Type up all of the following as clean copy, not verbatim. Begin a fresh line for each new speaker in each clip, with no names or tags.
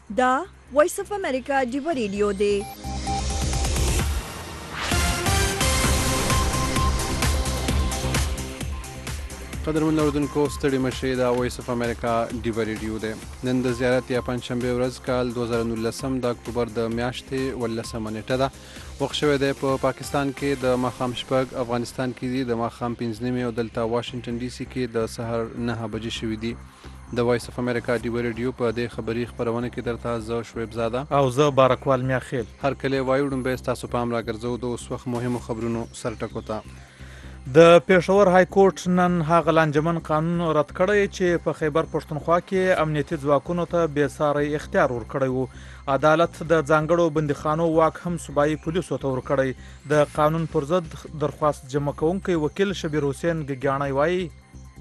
دا وایس اف امریکا جیبه ریډیو دی.
قدرمن اوردونکو ستړي مشئ دا وایس اف امریکا ډیوه ریډیو دی. نن د زیارت یا پنجشنبې ورځ کال 2019 د اکتوبر د میاشتې 18 نیټه ده. وخت شوی دی په پاکستان کې د ماښام شپږ، افغانستان کې دی د ماښام 5 او دلته واشنگټن ډي سي کې د سحر 9 بجې شوي دي. د وایس اف امریکا ډیوه ریډیو په دې خبري خبرونه کې درته زه شعیب زاده
او زه بارکوال میاخیل
هر کله وایو ډومبه تاسو پام راګرځو د اوس وخت مهمو خبرونو سرټکو ته.
د پېښور های کورټ نن هغه لانجمن قانون رد کړی چې په خیبر پښتونخوا کې امنیتي ځواکونو ته بېساری اختیار ورکړی و. عدالت د ځانګړو بندیخانو واک هم صوبایي پولیسو ته ورکړی. د قانون پر ضد درخواست جمع کوونکی وکیل شبیر حسین ګګیاڼی وایي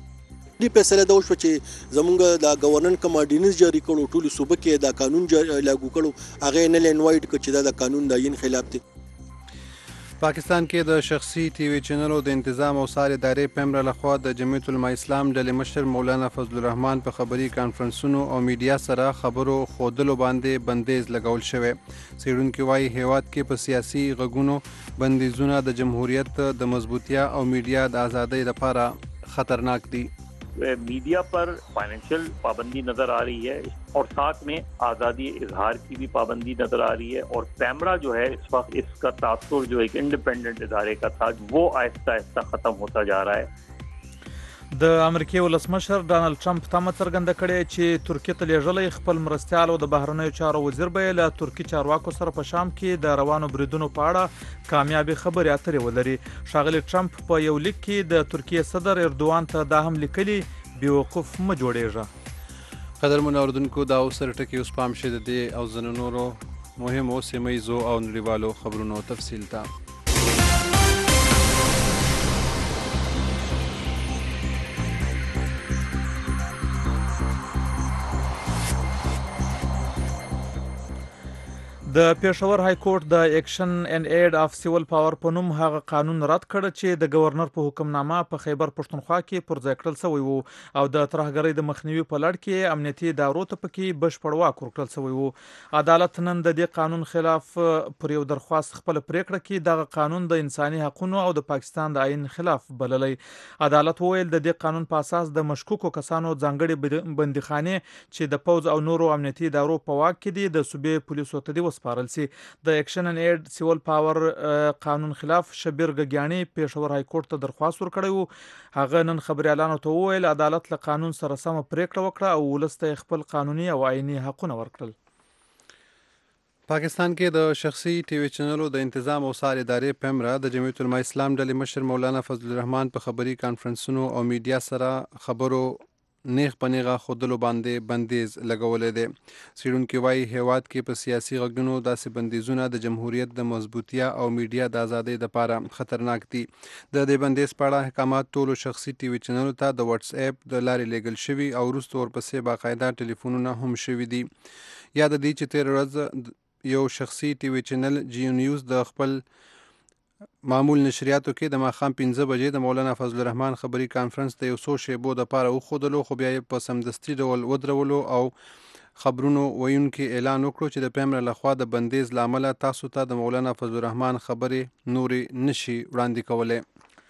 دې فیصله دا وشوه چې زمونږ د گورنر کوم اډیننس جاری کړو، ټولو صوبه کې دا قانون لاګو کړو، هغه نه لینوایډ کړ چې دا د قانون د عین خلاف دی.
پاکستان کې د شخصي ټي وي چینلو د انتظام او څار ادارې پیمره لخوا د جمعیت العلماء اسلام ډلې مشر مولانا فضل الرحمن په خبري کانفرنسونو او میډیا سره خبرو خودلو باندې بندیز لګول شوی. څېړونکي وایي هیواد کې په سیاسي غږونو بندیزونه د جمهوریت د مضبوطیا او میډیا د ازادۍ لپاره خطرناک دي.
मीडिया पर फाइनेंशियल पाबंदी नजर आ रही है और साथ में आज़ादी इजहार की भी पाबंदी नजर आ रही है और पैमरा जो है इस वक्त इसका तासुर जो एक इंडिपेंडेंट इदारे का था वो आहिस्ता आहिस्ता ख़त्म होता जा रहा है.
د امریکای ولسمشر ډانلډ ټرمپ تمه څرګنده کړې چې ترکیه ته لیږلی خپل مرستیال او د بهرنیو چارو وزیر به له ترکي چارواکو سره په شام کې د روانو بریدونو په اړه کامیابي خبرې اترې ولري. ښاغلي ټرمپ په یو لیک کې د ترکیې صدر اردوان ته دا هم لیکلي بیوقوف مه جوړېږه.
قدرمن اوردونکو دا اوس سره ټکي اوس پام شي د دې او ځینو نورو مهمو سیمه ییزو او نړیوالو خبرونو تفصیل ته.
د پېښور های کورټ د اکشن اینډ ایډ اف سیول پاور په نوم هغه قانون رد کړ چې د گورنر په حکمنامه په خیبر پښتونخوا کې پر ځای کړل شوی و او د ترهګرۍ د مخنیوي په لړ کې امنیتي ادارو ته پکې بشپړ واک ورکړل شوی و. عدالت نن د دې قانون خلاف پر یو درخواست خپل پریکړه کې دغه قانون د انساني حقوقو او د پاکستان د آئین خلاف بللی. عدالت وویل د دې قانون په اساس د مشکوکو کسانو ځانګړي بندیخانې چې د پوز او نورو امنیتي ادارو په واک کې دي د صوبې پولیسو ته دی وسپارل سي. د اکشن ان ایډ سیول پاور قانون خلاف شبیر ګګیاڼي پېښور های کورټ ته درخواست ورکړی و. هغه نن خبريالانو ته وویل عدالت له قانون سره سم پریکړه وکړه او ولس ته خپل قانوني او آئینی حقونه ورکړل.
پاکستان کې د شخصي ټي وي چینلو د انتظام او څار ادارې پیمره د جمعیت العلماء اسلام ډلې مشر مولانا فضل الرحمن په خبري کانفرنسونو او میډیا سره خبرو نیغ په نیغه خودلو باندې بندیز لګولی دی. څېړونکي وایي هیواد کې په سیاسي غږونو داسې بندیزونه د جمهوریت د مضبوطیا او میډیا د ازادۍ لپاره خطرناک دي. د دې بندیز په اړه احکامات ټولو شخصي ټي وي چینلو ته د واتس اپ د لارې لیږل شوي او وروسته ورپسې باقاعده ټلیفونونه هم شوي دي. یاد دی چې تېره ورځ یو شخصي ټي وي چینل جیو نیوز د خپل معمول نشریاتو کې د ماښام 5 بجې د مولانا فضل الرحمن خبري کانفرنس د یو څو شیبو دپاره وښودلو، خو بیا یې په سمدستي ډول ودرولو او خبرونو ویونکي اعلان وکړو چې د پیمره لخوا د بندیز له امله تاسو ته د مولانا فضل الرحمن خبرې نورې نشي وړاندې کولی.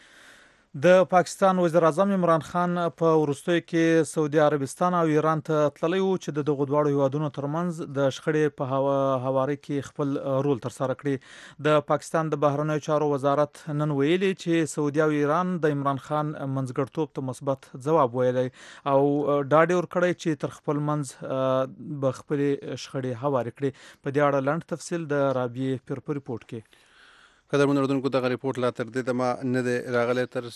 د پاکستان وزیر اعظم عمران خان په وروستیو کې سعودي عربستان او ایران ته تللی و چې د دغو دواړو هیوادونو ترمنځ د شخړې په هواري کې خپل رول ترسره کړي. د پاکستان د بهرنیو چارو وزارت نن ویلي چې سعودي او ایران د عمران خان منځګړتوب ته مثبت ځواب ویلی او ډاډ یې ورکړی چې تر خپل منځ به خپلې شخړې هوارې کړي. په دې اړه لنډ تفصیل د رابعې پیر په ریپورټ کې.
قدرمن اردوونکو دغه ریپورټ لا تر دې دمه نه دی راغلی. تر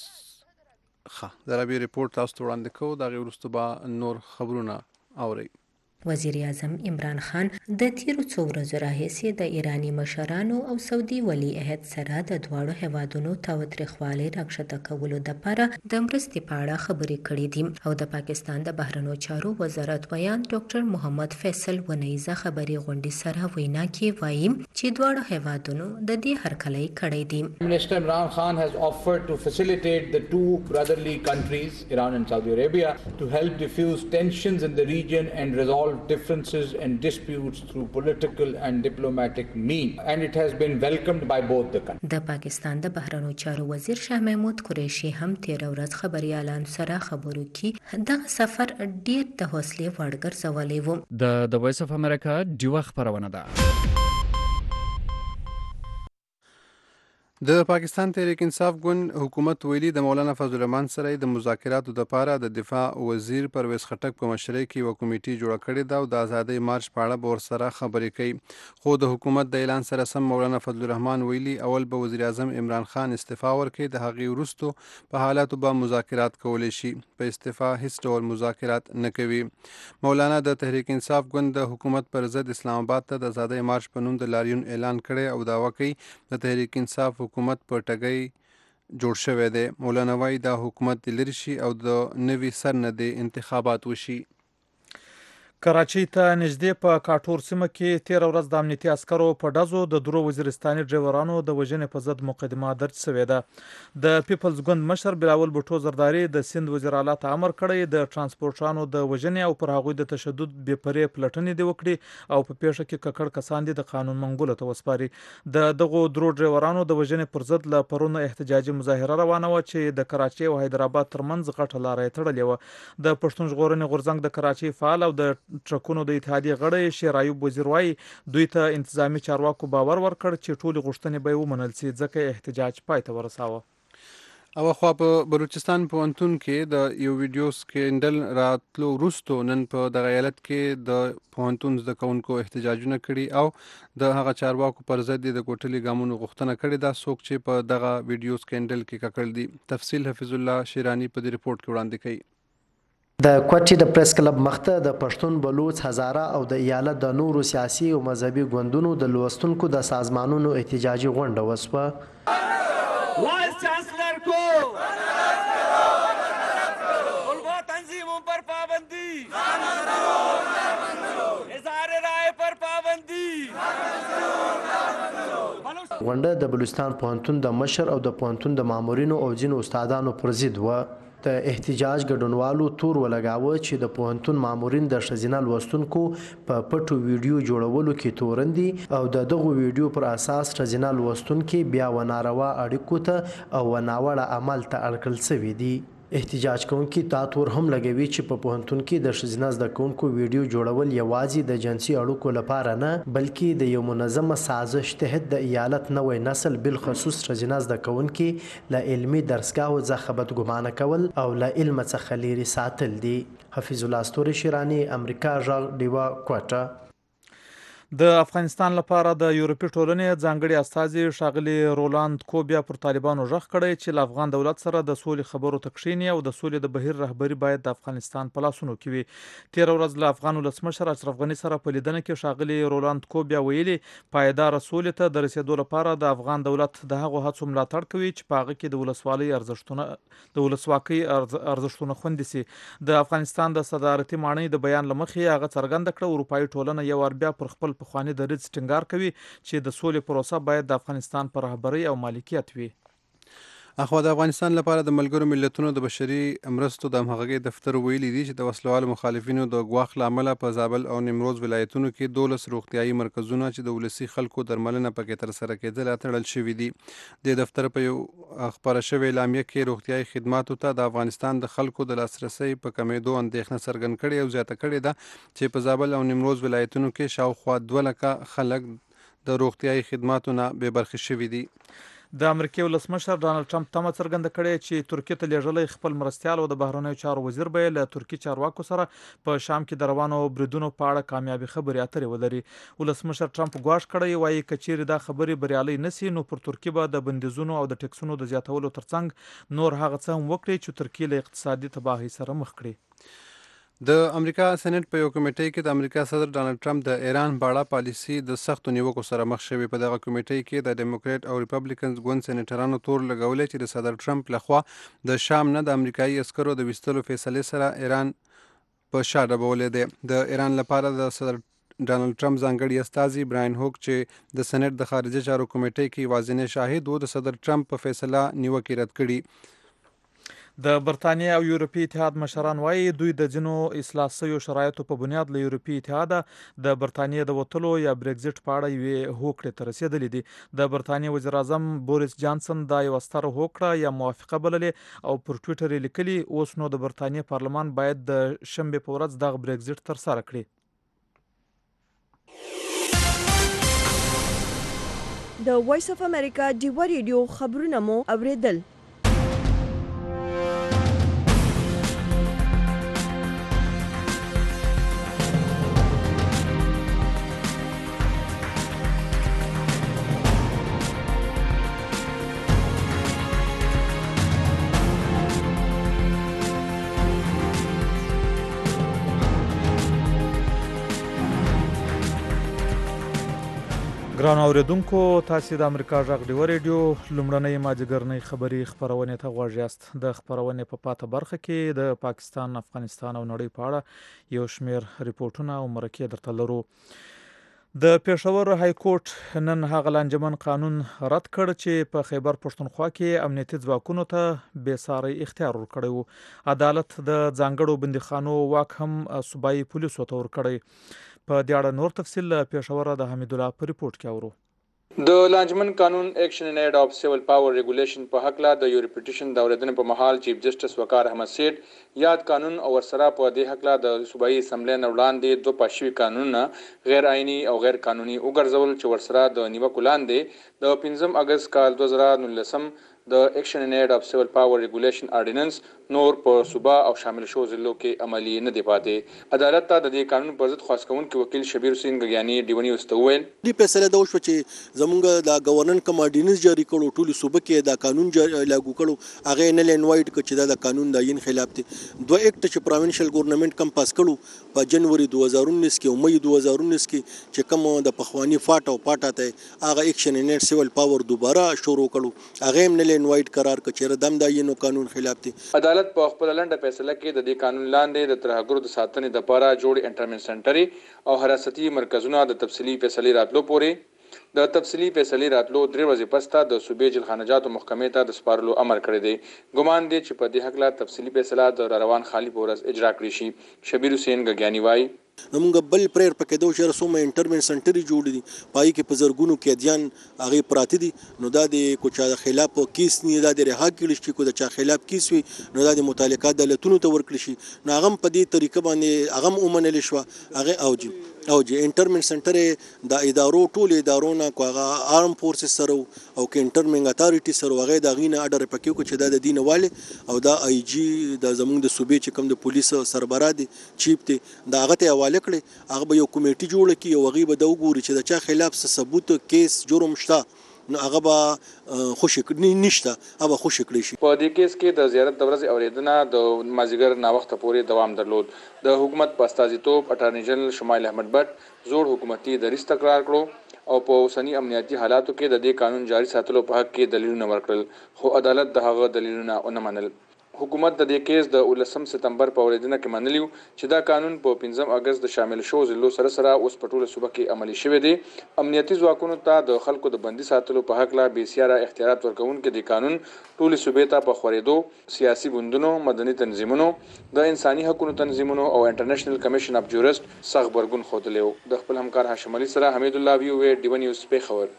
د رابعې ریپورټ تاسو ته وړاندې کوو، د هغې وروسته به نور خبرونه اورئ.
وزیر اعظم عمران خان د تیرو څو ورځو راهیسې د ایرانی مشرانو او سعودي ولی عهد سره د دواړو هیوادونو تاوتریخوالی راکښته کولو دپاره د مرستې په اړه خبرې کړې دي او د پاکستان د بهرنیو چارو وزارت ویان ډاکټر محمد فیصل ونیزه خبري غونډې سره وینا کې وایي چې دواړو هیوادونو د دې هرکلی کړی دی.
Minister Imran Khan has offered to facilitate the two brotherly countries, Iran and Saudi Arabia, to help diffuse tensions in the region and resolve resolve differences and disputes through political and diplomatic means, and it has been welcomed by both the countries.
د پاکستان د بهرنیو چارو وزیر شاه محمود قریشي هم 13 ورځ خبريالانو سره خبرو کې دغه سفر ډیر د حوصله وړ ګرځولې و.
د وایس اف امریکا ډیوه خبرونه ده.
د پاکستان تحریک انصاف ګوند حکومت ویلي د مولانا فضل الرحمن سره د مذاکراتو لپاره د دفاع وزیر پرویز خټک په مشرۍ کې یوه کمیټې جوړه کړې ده او د ازادۍ مارچ په اړه به ورسره خبرې کوي. خو د حکومت د اعلان سره سم مولانا فضل الرحمن ویلي اول به وزیر اعظم عمران خان استعفا ورکړي، د هغې وروستو په حالاتو به مذاکرات کولی شي. په استعفا هیڅ ډول مذاکرات نه کوي. مولانا د تحریک انصاف ګوند د حکومت پر ضد اسلام آباد ته د ازادۍ مارچ په نوم د لاریون اعلان کړی او دعوه کوي د تحریک انصاف حکومت په ټګۍ جوړ شوی دی. مولانا وایي دا حکومت د لرې شي او د نوي سر نه د انتخابات وشي.
کراچۍ ته نږدې په کاټور سیمه کې 13 ورځ د امنیتي عسکرو په ډزو د درو وزیرستاني ډرایورانو د وژنې په ضد مقدمه درج شوې ده. د پیپلز ګوند مشر بلاول بوټو زرداري د سند وزیر اعلی ته امر کړی د ترانسپورټرانو د وژنې او پر هغوی د تشدد بې پرې پلټنې دې وکړي او په پیښه کې ککړ کسان دي د قانون منګولو ته وسپاري. د دغو درو ډرایورانو د وژنې پر ضد له پرون احتجاجي مظاهره روانه وه چې د کراچۍ او حیدرآباد ترمنځ غټه لاره یې تړلې وه. د پښتون ژغورنې غورځنګ د کراچۍ فعال او د ټرکونو د اتحادیې غړی شیر ایوب وزیر وایي دوی ته انتظامی چارواکو باور ورکړ چې ټولې غوښتنې به یې ومنل سي، ځکه احتجاج پای ته ورساوه.
او خو په بلوچستان پوهنتون کې د یو ویډیو سکینډل راتلو وروستو نن په دغه ایالت کې د پوهنتون زده کوونکو احتجاجونه کړي او د هغه چارواکو پر ضد د کوټلي ګامونو غوښتنه کړې ده څوک چې په دغه ویډیو سکینډل کې ککړ دي. تفصیل حفیظ الله شیرانی په دې رپورټ کې وړاندې کوي.
د کوټې د پریس کلب مخته د پښتون بلوچ هزاره او د ایالت د نورو سیاسي او مذهبي ګوندونو د لوستونکو د سازمانونو احتجاجي غونډه وسوه.
وایس چانسلر کو طلباء تنظیموں پر پابندی، اظہار رائے پر پابندی.
غونډه د بلوچستان پوهنتون د مشر او د پوهنتون د مامورینو او ځینو استادانو پر ضد وه. د احتجاج ګډونوالو تور ولګاوه چې د پوهنتون مامورین د ښځینه لوستونکو په پټو ویډیو جوړولو کې تورن دي او د دغو ویډیو پر اساس ښځینه لوستونکي بیا وناروا اړیکو ته او ناوړه عمل ته اړ کړل شوي دي. احتجاج کوونکي دا تور هم لګوي چې په پوهنتون کې د ښځینه زده کوونکو ویډیو جوړول یوازې د جنسي اړیکو لپاره نه بلکې د یو منظمه سازش تحت د ایالت نوی نسل بالخصوص ښځینه زده کوونکي له علمي درسګاهو څخه بدګمانه کول او له علم څخه لرې ساتل دي. حفیظ الله ستوري شیرانی، امریکا غږ، ډیوه کوټه.
د افغانستان لپاره د یورپي ټولنې ځانګړي استازي ښاغلي رولاند کوبیا پر طالبانو غږ کړی چې له افغان دولت سره د سولې خبرو ته کښیني او د سولې د بهیر رهبري باید د افغانستان په لاسونو کې وي. 13 ورځ له افغان ولسمشر اشرف غني سره په لیدنه کې ښاغلي رولاند کوبیا ویلي پایداره سولې ته د رسیدو لپاره د افغان دولت د هغو هڅو ملاتړ کوي چې په هغه کې د ولسواکۍ ارزښتونه خوندي سي. د افغانستان د صدارتي ماڼۍ د بیان له مخې هغه څرګنده کړه اروپایي ټولنه یو وار بیا پر خپل پخواني دریځ ټینګار کوي چې د سولې پروسه باید د افغانستان پر رهبرۍ او مالکیت وي.
اخوا د افغانستان لپاره د ملګرو ملتونو د بشري مرستو د همغږۍ دفتر ویلي دي چې د وسلوالو مخالفینو د ګواښ له امله په زابل او نیمروز ولایتونو کې 12 روغتیايي مرکزونه چې د ولسي خلکو درملنه پکې ترسره کېدل تړل شوي دي. د دفتر په یو خبره شوې اعلامیه کې روغتیايي خدماتو ته د افغانستان د خلکو د لاسرسي په کمیدو اندېښنه څرګند کړې او زیاته کړې ده چې په زابل او نیمروز ولایتونو کې شاوخوا 2 لکه خلک د روغتیايي خدماتو نه بې برخې شوي دي.
د امریکای ولسمشر ډانلډ ټرمپ تمه څرګنده کړې چې ترکیه ته لیږلی خپل مرستیال او د بهرنیو چارو وزیر به له ترکي چارواکو سره په شام کې د روانو بریدونو په اړه کامیابي خبرې اترې ولري. ولسمشر ټرمپ ګواښ کړی وایي که چیرې دا خبرې بریالۍ نشي نو پر ترکیه به د بندیزونو او د ټکسونو د زیاتولو ترڅنګ نور هغه څه هم وکړي چې ترکیه له اقتصادي تباهۍ سره مخ کړي.
د امریکا سېنات په یو کمیټې کې د امریکا صدر ډانلډ ټرمپ د ایران باړه پالیسي د سختو نیوکو سره مخ شوی. په دغه کمیټې کې د ډیموکرات او ریپبلیکنز ګوند سېنیټرانو تور لګولې چې د صدر ټرمپ لخوا د شام نه د امریکایي عسکرو د ویستلو فیصلې سره ایران په شا ډبولې دی. د ایران لپاره د صدر ډانلډ ټرمپ ځانګړي استازي براین هوک چې د سېنات د خارجه چارو کمیټې کې یوازینی شاهد و د صدر ټرمپ په فیصله نیوکې رد کړي.
د برتانیې او یورپي اتحاد مشران وایي دوی د ځینو اصلاح شویو شرایطو په بنیاد له یورپي اتحاده د برتانیې د وتلو یا برګزټ په اړه یوې هوکړې ته رسېدلي دي. د برتانیې وزیر اعظم بوریس جانسن دا یوه ستره هوکړه یا موافقه بللې او پر ټویټر یې لیکلي اوس نو د برتانیې پارلمان باید د شنبې په ورځ دغه برګزټ ترسره کړي.
د وایس اف امریکا ډیوه ریډیو خبرونه مو اوریدل.
ګران اوریدونکو تاسو د امریکا غږ ډیوه ریډیو لومړنۍ ماجګرنۍ خبري خبرونه ته غوږ یاست. د خبرونه په پاته برخه کې د پاکستان، افغانستان او نړۍ په اړه یو شمیر ریپورتونه او مرکې درته لرو. د پېښور های کورټ نن هغه لانجمن قانون رد کړ چې په خیبر پښتونخوا کې امنیتي ځواکونو ته بې ساري اختیار ورکړی و. عدالت د ځانګړو بندیخانو واک هم صوبایي پولیسو ته ورکړی. په دې اړه نور تفصیل له پېښور د حمید الله په ریپورت کې اورو.
د لانجمن قانون ایکشن ان ایډ اف سیول پاور ریګولیشن په حق لا د یو ریپټیشن د اوریدنې په محل چیف جسټس وقار احمد سیټ یاد قانون او ورسره په دې حق لا د صوبایي اسمبلی نه وړاندې دوه پاشوي قانونونه غیر آئینی او غیر قانوني وګرځول چې ورسره د نیوکو لاندې د 15 اگست کال 2019 د ایکشن ان ایډ اف سیول پاور ریګولیشن آرډیننس نور په صوبا او شامل شو ضلعو کې عملی نه دی پاتې. عدالت ته د دې قانون پر ضد خاص کوونکی وکیل شبیر حسین غیانی دیونی واستویل
دی فیصله دا وشو چې زمونږ د گورنر کم آرډیننس جاری کړو ټول صوبه کې دا قانون لاګو کړو هغه نه لینوایډ کړ چې دا قانون د عین خلاف دی. دوه اکټ چې پروینشل ګورنمنت کم پاس کړو په جنوري 2019 کې او مې 2019 کې چې کوم د پخوانی فاټ او پاټه ته هغه ایکشن ان ایډ سیول پاور دوباره شروع کړو هغه هم نه لینوایډ قرار کړ چې دم د عین قانون خلاف دی.
عدالت په خپل لنډه فیصله کې د دې قانون لاندې د ترهګرو د ساتنې لپاره جوړ انټرمنټ سنټري او حراستی مرکزونه د تفصیلی فیصلې راتلو پورې د تفصیلی فیصلې راتلو 3 ورځې پس ته د صوبې جلخانجاتو محکمې ته د سپارلو امر کړی دی. ګمان دی چې په دې حق لا تفصیلی فیصله د روان خالی پورس اجرا کړی شي. شبیر حسین غیانی وایي
زمونږ بل پریر پکې دوه شهر سومه انټرمنټ سنټري جوړ دي پای کې په زرګونو قیدیان هغه پراته دي. نو دا د کوچا خلاف کیس نه دا د رها کړي شي کو د چا خلاف کیس وي نو دا د متعلقه عدالتونو ته ورکړي شي. نو هغه په دې طریقه باندې هغه ومنل شو هغه اوجي انټرمنټ سنټر د ادارو ټول ادارونه کو هغه آرم فورسز سره او کې انټرمنټ اتارټي سره هغه د غینه اډر پکې کو چې د دینواله او دا آی جی د زمونږ د صوبې چې کوم د پولیس سربراه دي چیف دي دا هغه ته حواله کړي هغه به یو کمیټي جوړ کړي او هغه به د وګوري چې د چا خلاف ثبوت کیس جرم شته نو هغه به خوشی نشته هغه خوشی کړی شي.
په دې کیس کې د زیارت د ورځې اوریدنه د مازیګر نا وخت پورې دوام درلود. د حکومت په استازیتوب اټارنی جنرال شمایل احمد بټ زوړ حکومتي دریځ تکرار کړو او په اوسنی امنیتي حالاتو کې د دې قانون جاری ساتلو په حق کې دلیلونه ورکړل خو عدالت د هغه دلیلونه ونه منل. حکومت د دې کیس د 19 سپتمبر په اوریدنه کې منلیو چې دا قانون په 15 اگست د شامل شو ضلعو سره اوس په ټوله صوبه کې عملی شوی دی. امنیتي ځواکونو ته د خلکو د بندي ساتلو په حق لا بېسیاره اختیارات ورکوونکي د قانون ټولې صوبې ته په خورېدو سیاسي ګوندونو، مدني تنظیمونو، د انساني حقوقو تنظیمونو او انټرنیشنل کمیشن اف جورست سخت غبرګون ښودلی و. د خپل همکار هاشم علي سره حمید الله وی ډیو نیوز پیښور.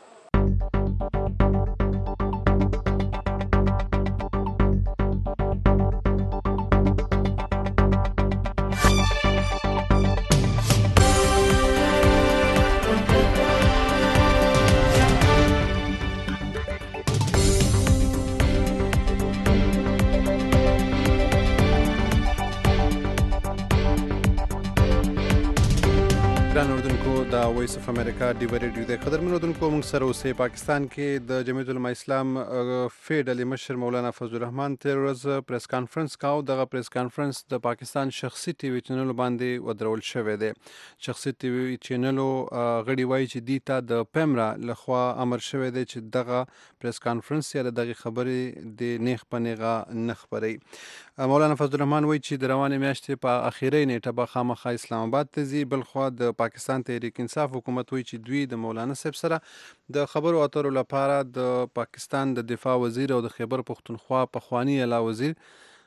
د وایس اف امریکا ډیوه ریډیو د قدرمنو دونکو موږ سره اوسې پاکستان کې د جمعیت العلماء اسلام فیډرال مشر مولانا فضل الرحمن تیر ورځ پریس کانفرنس کاو. دغه پریس کانفرنس د پاکستان شخصي ټي وي چینل باندې ودرول شوی دی. شخصي ټي وي چینلو غړي وایي چې دیتا د پیمرا لخوا امر شوی دی چې دغه پریس کانفرنس یا دغه خبرې د نیغ پنیغه نه خبري. مولانا فضل الرحمن وایي چې د روانې میاشتې په اخیری نیټه به خامخا اسلام آباد ته ځي. بلخوا د پاکستان تحریک انصاف حکومت وایي چې دوی د مولانا صاحب سره د خبرو اترو لپاره د پاکستان د دفاع وزیر او د خیبر پښتونخوا پخوانی اعلی وزیر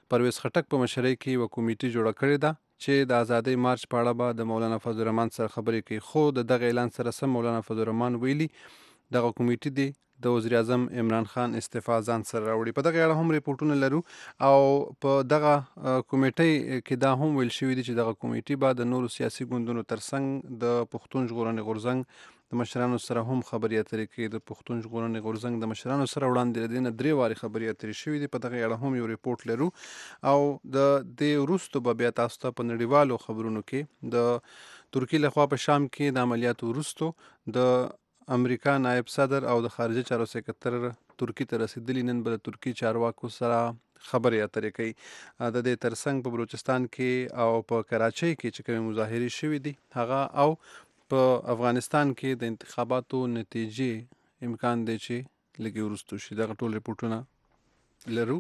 پرویز خټک په مشرۍ کې یوه کمیټه جوړه کړې ده چې د آزادۍ مارچ په اړه به د مولانا فضل الرحمن سره خبرې کوي. خو د دغه اعلان سره سم مولانا فضل الرحمن ویلي دغه کمیټه دی د وزیر اعظم عمران خان استعفا ځان سره راوړي. په دغه اړه هم ریپورټونه لرو او په دغه کمیټې کې دا هم ویل شوي دي چې دغه کمیټې به د نورو سیاسي ګوندونو ترڅنګ د پښتون ژغورنې غورځنګ د مشرانو سره هم خبرې اترې کوي. د پښتون ژغورنې غورځنګ د مشرانو سره وړاندې د دې نه 3 وارې خبرې اترې شوي دي. په دغه اړه هم یو ریپورټ لرو او د دې وروسته به بیا تاسو ته په نړیوالو خبرونو کې د ترکیې لخوا په شام کې د عملیاتو وروسته د امریکا نائب صدر او د خارجه چارو سکرټر ترکیې ته رسیدلی نن به د ترکیې چارواکو سره خبرې اترې کوي. د دې ترڅنګ په بلوچستان کې او په کراچۍ کې چې کومې مظاهرې شوي دي هغه او په افغانستان کې د انتخاباتو نتیجې امکان دی چې لږ وروسته شي. دغه ټول ریپورټونه لرو.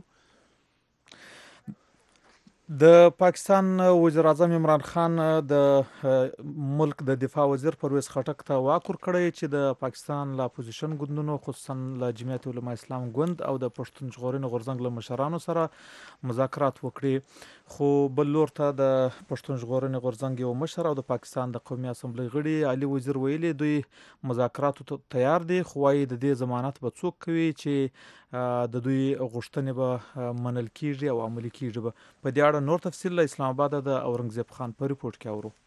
د پاکستان وزیر اعظم عمران خان د ملک د دفاع وزیر پرویز خټک ته واک ورکړی چې د پاکستان له اپوزیشن ګوندونو خصوصا له جمعیت علما اسلام ګوند او د پښتون ژغورنې غورځنګ له مشرانو سره مذاکرات وکړي. خو بل لور ته د پښتون ژغورنې غورځنګ یو مشر او د پاکستان د قومي اسمبلی غړي علي وزیر ویلي دوی مذاکراتو ته تیار دي خو وايي د دې ضمانت به څوک کوي چې د دوی غوښتنې به منل کیږي او عملي کیږي. په دې اړه نور تفصیل له اسلام آباد د اورنګزیب خان په ریپورت کې اورو.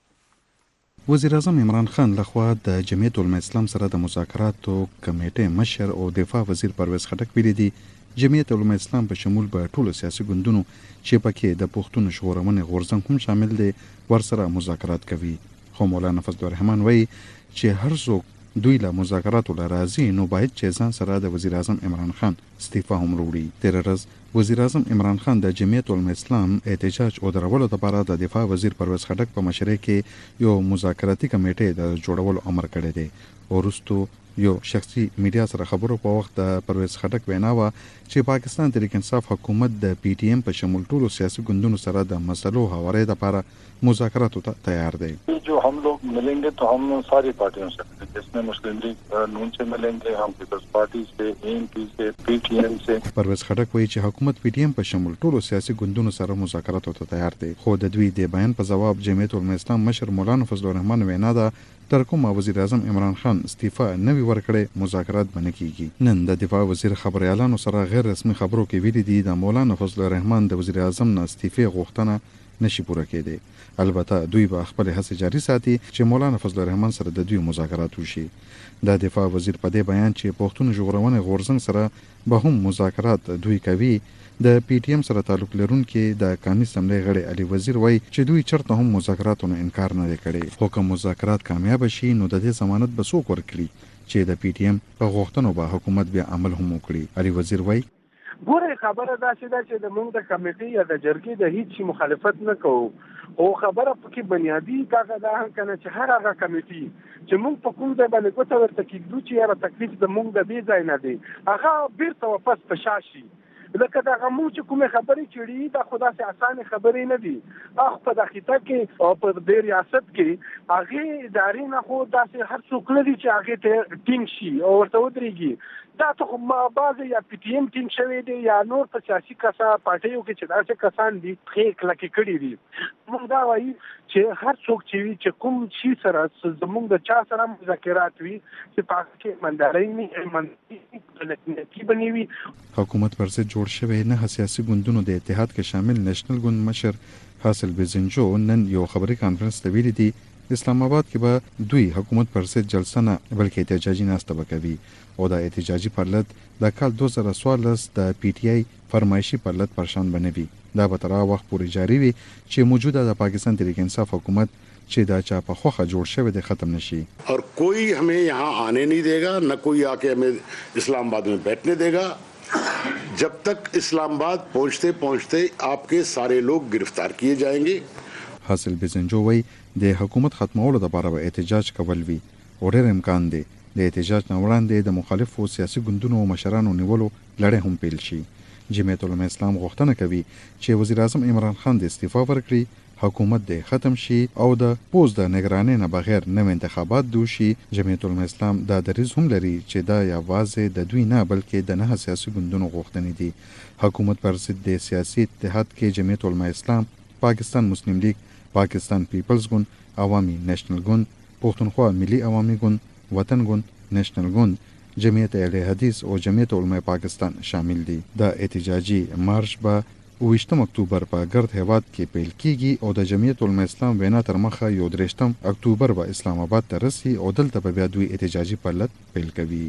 وزیر اعظم عمران خان لخوا د جمعیت علما اسلام سره د مذاکراتو کمیټې مشر او دفاع وزیر پرویز خټک ویلي دي جمعیت علما اسلام په شمول به ټولو سیاسي ګوندونو چې پکې د پښتون ژغورنې غورځنګ هم شامل دي ورسره مذاکرات کوي. خو مولانا فضل الرحمن وایي چې هر څوک دوی له مذاکراتو له راځي نو باید چې ځان سره د وزیر اعظم عمران خان استعفا هم وروړي. تیر ورځ وزیر اعظم عمران خان د جمعیت علما اسلام احتجاج او درولو لپاره د دفاع وزیر پرویز خټک په مشرۍ کې یو مذاکراتي کمیټې د جوړولو امر کړی دی. ورستو یو شخصي میډیا سره خبرو په وخت د پرویز خټک وینا و چې پاکستان تحریک انصاف حکومت د پی ټی ایم په شمول ټولو سیاسي ګوندونو سره د مسلو هواري لپاره مذاکراتو ته تیار دی.
जो हम लोग मिलेंगे तो हम सारी पार्टियों से जिसमें मुस्लिम लीग नून से मिलेंगे, हम पीपल्स पार्टी से, एएनपी से, पीटीएम से.
پرویز خټک وایي چې حکومت پی ټی ایم په شمول ټولو سیاسي ګوندونو سره مذاکراتو ته تیار دی. خو د دوی د بیان په جواب جمعیت علما اسلام مشر مولانا فضل الرحمن وینا ده تر کومه وزیر اعظم عمران خان استعفا نوي ورکړي مذاکرات بنه کیږي. نن د دفاع وزیر خبريالانو سره غیر رسمي خبرو کې ویلي دي د مولانا فضل الرحمن د وزیر اعظم نه استعفا غوښتنه نشي پوره کېدی. البته دوی به خپل هڅې جاري ساتي چې مولانا فضل الرحمن سره د دوی مذاکرات وشي. د دفاع وزیر په دې بیان چې پښتون ژغورنې غورځنګ سره به هم مذاکرات دوی کوي. د پی ټی ایم سره تعلق لرونکي د قانوني اسمبلی غړي علي وزیر وایي چې دوی چرته هم مذاکراتونو انکار نه کړي. خو کوم مذاکرات کامیاب شي نو د دې ضمانت به څوک ورکړي چې د پی ټی ایم په غوښتنو به حکومت بیا عمل هم وکړي. علي وزیر وایي
ګوره خبره دا ده چې د موږ د کمیټې یا د جرګې د هیڅ مخالفت نه کوو او خبره پکې بنیادی کاغه دا هم کنه چې هر هغه کمیټې چې موږ په کوم ځای باندې کوته ورته کېږو چې یاره تکلیف د موږ د دې ځای نه دی هغه بیرته واپس په شا شي. لکه دا غمو چې کومه خبرې چړي دا خدا سي اسانه خبرې نه دي. اخ په دقیقه کې او په دې ریاست کې هغه ادارې نه خو داسې هر څوک لري چې هغه ته ټینګ شي او ورته ودرېږي. دا ته ما بعض یا پی ټی ایم ټینګ شوی دی یا نور په سیاسي کسا پارټیو کې چې داسې کسان دي خېک لکه کړي دي. موږ دا وایي چې هر څوک چې کوم شي سره زموږ د چا سره مذاکرات وي چې پاک کې منځلاري بنوي.
حکومت پر ضد جوړ شوی نه سیاسي ګوندونو د اتحاد کې شامل نېشنل ګوند مشر حاصل بزنجو نن یو خبري کانفرنس ته ویلي دي اسلام آباد کې به دوی حکومت پر ضد جلسه نه بلکې احتجاجي ناسته وکوي او د احتجاجي پرلط د کال 2014 د پی ټی آی فرمایشي پرلط پرشان بنوي. دا به تر وخت پورې جاری وي چې موجوده د پاکستان تحریک انصاف حکومت چې دا چا په خوخه جوړ شوی دی ختم نشي.
और कोई हमें यहाँ आने नहीं देगा, न कोई आके हमें इस्लामाबाद में बैठने देगा जब तक इस्लामाबाद पहुँचते पहुँचते आपके सारे लोग गिरफ्तार किए जाएंगे.
حاصل بزنجو وایي د حکومت ختمولو لپاره به احتجاج کول وي او ډېر امکان دی د احتجاج نه وړاندې د مخالفو سیاسي ګوندونو او مشرانو نیولو لړۍ هم پیل شي. جمعیت علما اسلام غوښتنه کوي چې وزیر اعظم عمران خان د استعفا ورکړي حکومت د ختم شي او د پوز د نگرانۍ نه بغیر نوې انتخابات دوشي. جمعیت العلماء اسلام دا دریځ هم لري چې دا یوازې د دوی نه بلکې د 9 سیاسي ګوندونو غوښتنې دي. حکومت پر ضد د سیاسي اتحاد کې جمعیت العلماء اسلام، پاکستان مسلم لیگ، پاکستان پیپلز ګوند، عوامي نېشنل ګوند، پښتونخوا ملي عوامي ګوند، وطن ګوند، نېشنل ګوند، جمعیت اهل حدیث او جمعیت علماء پاکستان شامل دي. دا احتجاجي مارش به 28 اکتوبر په ګرد هیواد کې پیل کیږي او د جمعیت العلماء اسلام وینا تر مخه 31 اکتوبر به اسلام آباد ته رسي او دلته به بیا دوی احتجاجي پلت پیل کوي.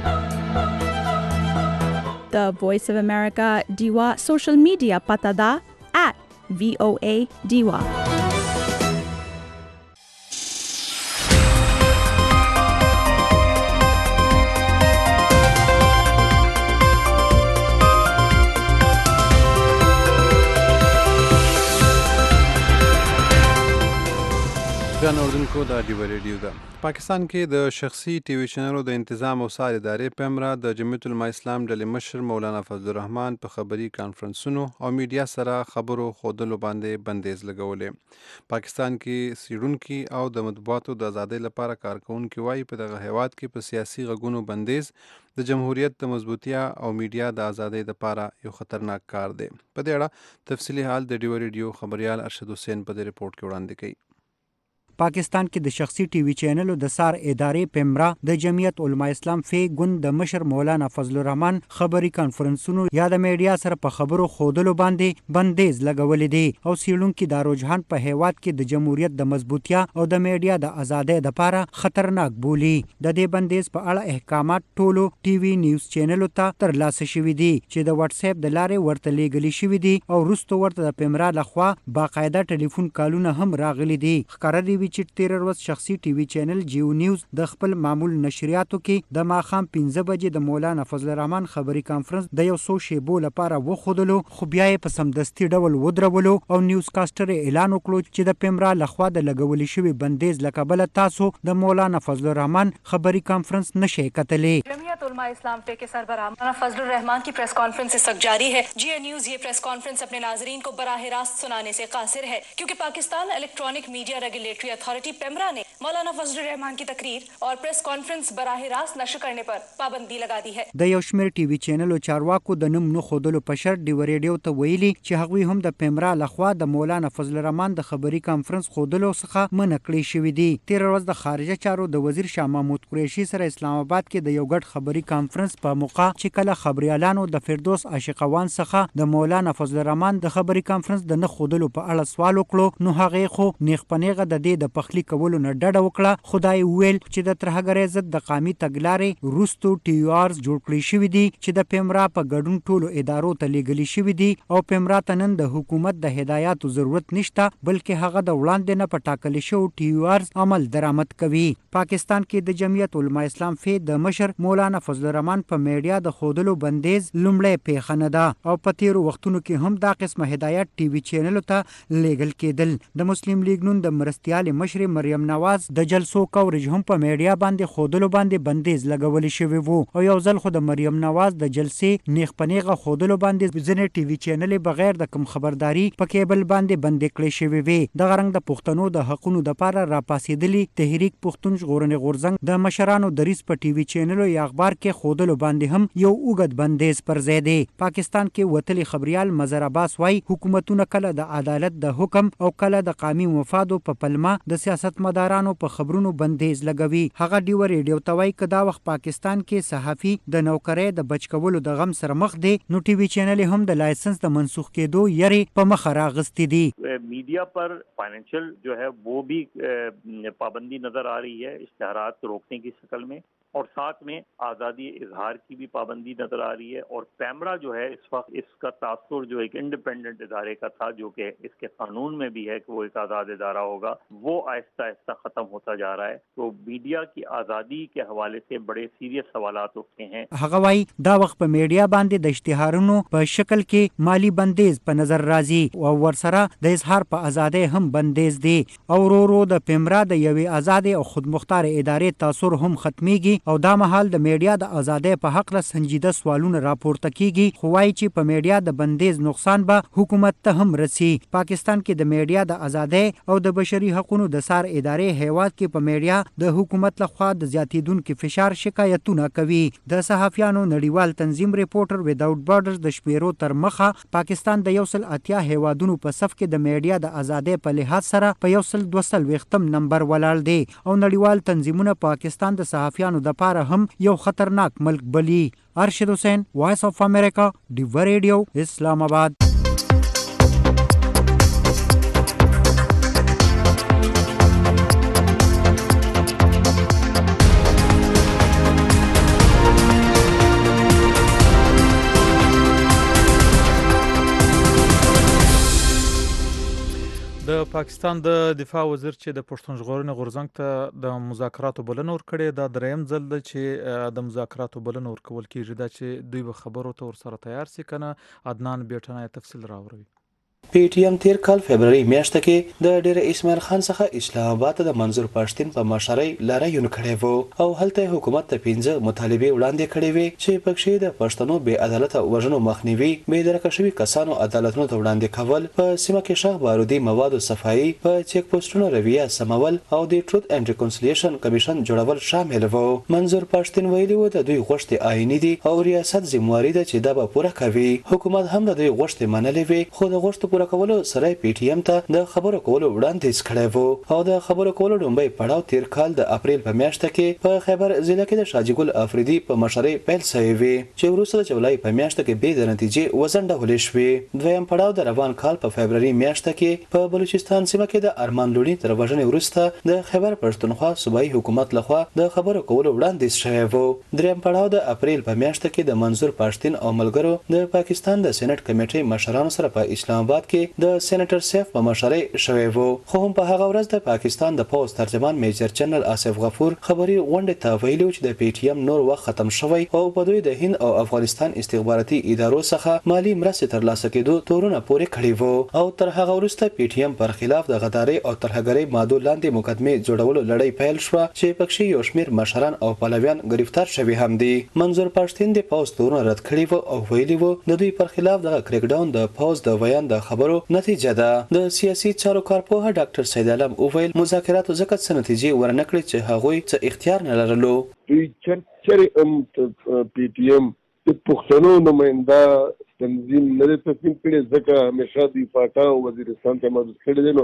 The Voice of America Diwa social media pata da @VOA Diwa.
ګران اوردونکو د ډیو ریډیو ده. پاکستان کې د شخصي ټي وي چینلو د تنظیم او څار ادارې پیمرا د جمعیت العلماء اسلام ډلې مشر مولانا فضل الرحمن په خبري کانفرنسونو او میډیا سره خبرو خودلو باندې بندیز لګولې. پاکستان کې سیډونکي او د مطبوعاتو د ازادۍ لپاره کارکونکي وایي په دغه هیواد کې په سیاسي غږونو بندیز د جمهوریت د مضبوطیا او میډیا د ازادۍ لپاره یو خطرناک کار دی. په دې اړه تفصیلي حال د ډیو ریډیو خبريال ارشد حسین په دې ریپورت کې وړاندې کړي.
پاکستان کې د شخصي ټي وي چینلو د سار ادارې پیمرا د جمعیت علماء اسلام فی ګوند د مشر مولانا فضل الرحمن خبري کانفرنسونو یا د میډیا سره په خبرو خودلو باندې بندیز لګولې دي او سیړونکو د رجحان په هیواد کې د جمهوریت د مضبوطیا او د میډیا د ازادۍ لپاره خطرناک بولی. د دې بندیز په اړه احکامات ټولو ټي وي نیوز چینلو ته ترلاسه شوي دي چې د واتس اپ د لارې ورته لیږلي شوي دي او وروسته ورته د پیمرا لخوا باقاعده ټلیفون کالونه هم راغلي دي. ښکاره دی چې 13 ورځ شخصي ټي وي چینل جیو نیوز د خپل معمول نشریاتو کې د ماښام 15 بجې د مولانا فضل الرحمن خبري کانفرنس د یو څو شیبو لپاره وخودلو خو بیا یې په سمدستي ډول ودرولو او نیوز کاسټر اعلان وکړو چې د پیمرا لخوا د لګولې شوی بندیز لکبل تاسو د مولانا فضل الرحمن خبري کانفرنس نشئ کتلې.
جمعیت علماء اسلام के सरबराह मौलाना फजल रहमान की प्रेस कॉन्फ्रेंस इस वक्त जारी है. जी न्यूज ये प्रेस कॉन्फ्रेंस अपने नाजरीन को बराह रास्त सुनाने से कासिर है क्योंकि Pakistan electronic media regulatory authority PEMRA ने मौलाना फजल रहमान की तकरीर और प्रेस कॉन्फ्रेंस बराह रास्त नशर करने पर पाबंदी लगा दी है.
د یو شمېر ټي وي چینلو چارواکو د نوم نه خودلو په شرط ډیو ریډیو ته ویلي چې هغوی هم د پیمرا لخوا د مولانا فضل الرحمن د خبري کانفرنس خودلو څخه منع کړی شوي دي. 13 ورځ د خارجه چارو د وزیر شاه محمود قریشي سره اسلام آباد کې د یو ګډ خبري کانفرنس په موقع چې کله خبريالانو د فردوس عاشقوان څخه د مولانا فضل الرحمن د خبري کانفرنس د نه خودلو په اړه سوال وکړو نو هغه خو نیغ پنیغه د دې د پخلی کولو نه ډډه وکړه. خدای ویل چې د ترهګرۍ ضد د قامي تګلارې روستو ټي یو آرز جوړ کړی شوی دي چې د پیمرا په ګډون ټولو ادارو ته لیږلي شوي دي او پیمرا ته نن د حکومت د هدایاتو ضرورت نشته بلکې هغه د وړاندې نه په ټاکلي شوو ټي یو آرز عمل درآمد کوي. پاکستان کې د جمعیت علماء اسلام فی د مشر مولانا فضل الرحمن په میډیا د خودلو بندیز لومړی پیښه نه ده او په تیرو وختونو کې هم دا قسمه هدایت ټي وي چینلو ته لیږل کېدل. د مسلم لیگ نون د مرستیال مشر مریم نواز د جلسو کورج هم په میډیا باندې خودلو باندې بندیز لګول شوی وو او یو ځل خو د مریم نواز د جلسې نیغ پنیغه خودلو باندې ځنې ټي وي چینل بغیر د کوم خبرداري په کیبل باندې بندې کړې شوی وي. د غرنګ د پښتنو د حقونو د لپاره راپاسېدلي تحریک پښتون ژغورنې غورځنګ د مشرانو دریس په ټي وي چینلو یا اخبار کې خودلو باندې هم یو اوږد بندیز پر ځای دی. پاکستان کې وتلي خبريال مظهر عباس وايي حکومتونه کله د عدالت د حکم او کله د قومي مفادو په پلمه د سیاستمدارانو په خبرونو بندیز لګوي. هغه ډیو ریډیو ته وايي کدا وخت پاکستان کې صحافي د نوکرۍ د بچ کولو د غم سره مخ دی نو ټي وي چینل هم د لایسنس د منسوخ کېدو یری په مخ راغستې دي.
मीडिया पर फाइनेंशियल जो है वो भी पाबंदी नजर आ रही है इश्तिहारात रोकने की शक्ल में और साथ में आज़ादी इजहार की भी पाबंदी नजर आ रही है और पैमरा जो है इस वक्त इसका तासुर जो एक इंडिपेंडेंट इदारे का था जो कि इसके कानून में भी है कि वो एक आज़ाद इदारा होगा वो आहिस्ता आहिस्ता ख़त्म होता जा रहा है. तो मीडिया की आज़ादी के हवाले से बड़े सीरियस सवालात उठते हैं.
هغه وايي دا وخت په میډیا باندې د اشتهارونو په شکل کې مالی بندیز په نظر راځي او ورسره د اظهار په ازادۍ هم بندیز دی او ورو د پیمرا د یوې آزاد او خودمختار ادارې تاثیر هم ختميږي او دا مهال د میډیا د ازادۍ په حق له سنجیده سوالونه راپورته کیږي خو وايي چې په میډیا د بندیز نقصان به حکومت ته هم رسي پاکستان کې د میډیا د ازادۍ او د بشري حقوقو د سار ادارې هیواد کې په میډیا د حکومت لخوا د زیاتیدونکو فشار شکایتونه کوي د صحافیانو نړیوال تنظیم ریپورټر وداوټ بارډرز د شمیرو تر مخه پاکستان د 180 هیوادونو په صف کې د میډیا د ازادۍ په لحاظ سره په 142 نمبر ولاړ دی او نړیوال تنظیمونه پاکستان د صحافیانو د پاره هم یو خطرناک ملک بلی ارشد حسین وایس اف امریکا ډیو ریډیو اسلام آباد
د پاکستان د دفاع وزیر چې د پښتون ژغورنې غورځنګ ته د مذاکراتو بلنه ورکړې دا دریم ځل ده چې د مذاکراتو بلنه ورکول کیږي دا چې دوی به خبرو ته ورسره تیار سي کنه عدنان بیٹنه تفصیل راوړي
پی ټی ایم تیر کال فبرवरी میاشت کې د ډیر اسماعیل خان څخه اسلام آباد د منظور پښتين په مشرۍ لارایون کړي وو او هلته حکومت ته 15 مطالبه وړاندې کړي وي چې پکې د پښتنو بې عدالت او وژنو مخنیوي به درکه شوی کسانو عدالتونو ته وړاندې کول په سیمه کې شاه بارودي موادو صفایي په چیک پوسټونو رویه سمول او د ټروت اینڈ ریکونسیلیشن کمیشن جوړول شامل وو منظور پښتين ویلي وو د دوی غوښتنې آئینی دي او ریاست ذمہواری ده چې دا به پوره کوي حکومت هم د دوی غوښتنې منلې وي خو د غوښتنو پوره کولو سره پی ټی ایم ته د خبرو کولو وړاندیز کړی وو او د خبرو کولو لومړی پړاو تیر کال د اپریل په میاشت کې په خیبر ضلع کې د شاجي ګل افریدي په مشرۍ پیل شوی وي چې وروسته د جولای په میاشت کې به د نتیجې وزنډول شوې دویم پړاو د روان کال په فبرवरी میاشت کې په بلوچستان سیمه کې د ارمان لونی تر وژنې وروسته د خیبر پښتونخوا صوبایي حکومت لخوا د خبرو کولو وړاندیز شوی وو دریم پړاو د اپریل په میاشت کې د منظور پښتين او ملګرو د پاکستان د سېنات کمیټې مشرانو سره په اسلام آباد کې د سېنیټر سیف په مشرۍ شوی وو خو هم په هغه ورځ د پاکستان د پوز ترجمان میجر جنرال آصف غفور خبري غونډه ته ویلي چې د پی ټی ایم نور وخت ختم شوی او په دوی د هند او افغانستان استخباراتي ادارو څخه مالی مرستې ترلاسه کېدو تورونه پورې کړی وو او تر هغه وروسته پی ټی ایم پر خلاف د غداري او ترهګرۍ مادو لاندې مقدمه جوړولو لړۍ پیل شو چې پکې یو شمېر مشران او پلویان گرفتار شوي هم دي منظور پښتين د پوز تورونه رد کړی وو او ویلي وو د دوی پر خلاف د کریک ډاون د پوز د بیان د خبرو نتیجه ده د سیاسي چارو کارپوه ډاکټر سید عالم اوویل مذاکراتو ځکه څه نتیجې ورنکړي چې هغوی څه اختیار نه لرلو
دوی چرې پی ټی ایم د پښتنو نماینده تنظیم نه تصمیم کړي ځکه همیشه د فاټا او وزیرستان ته مدد کړي دي نو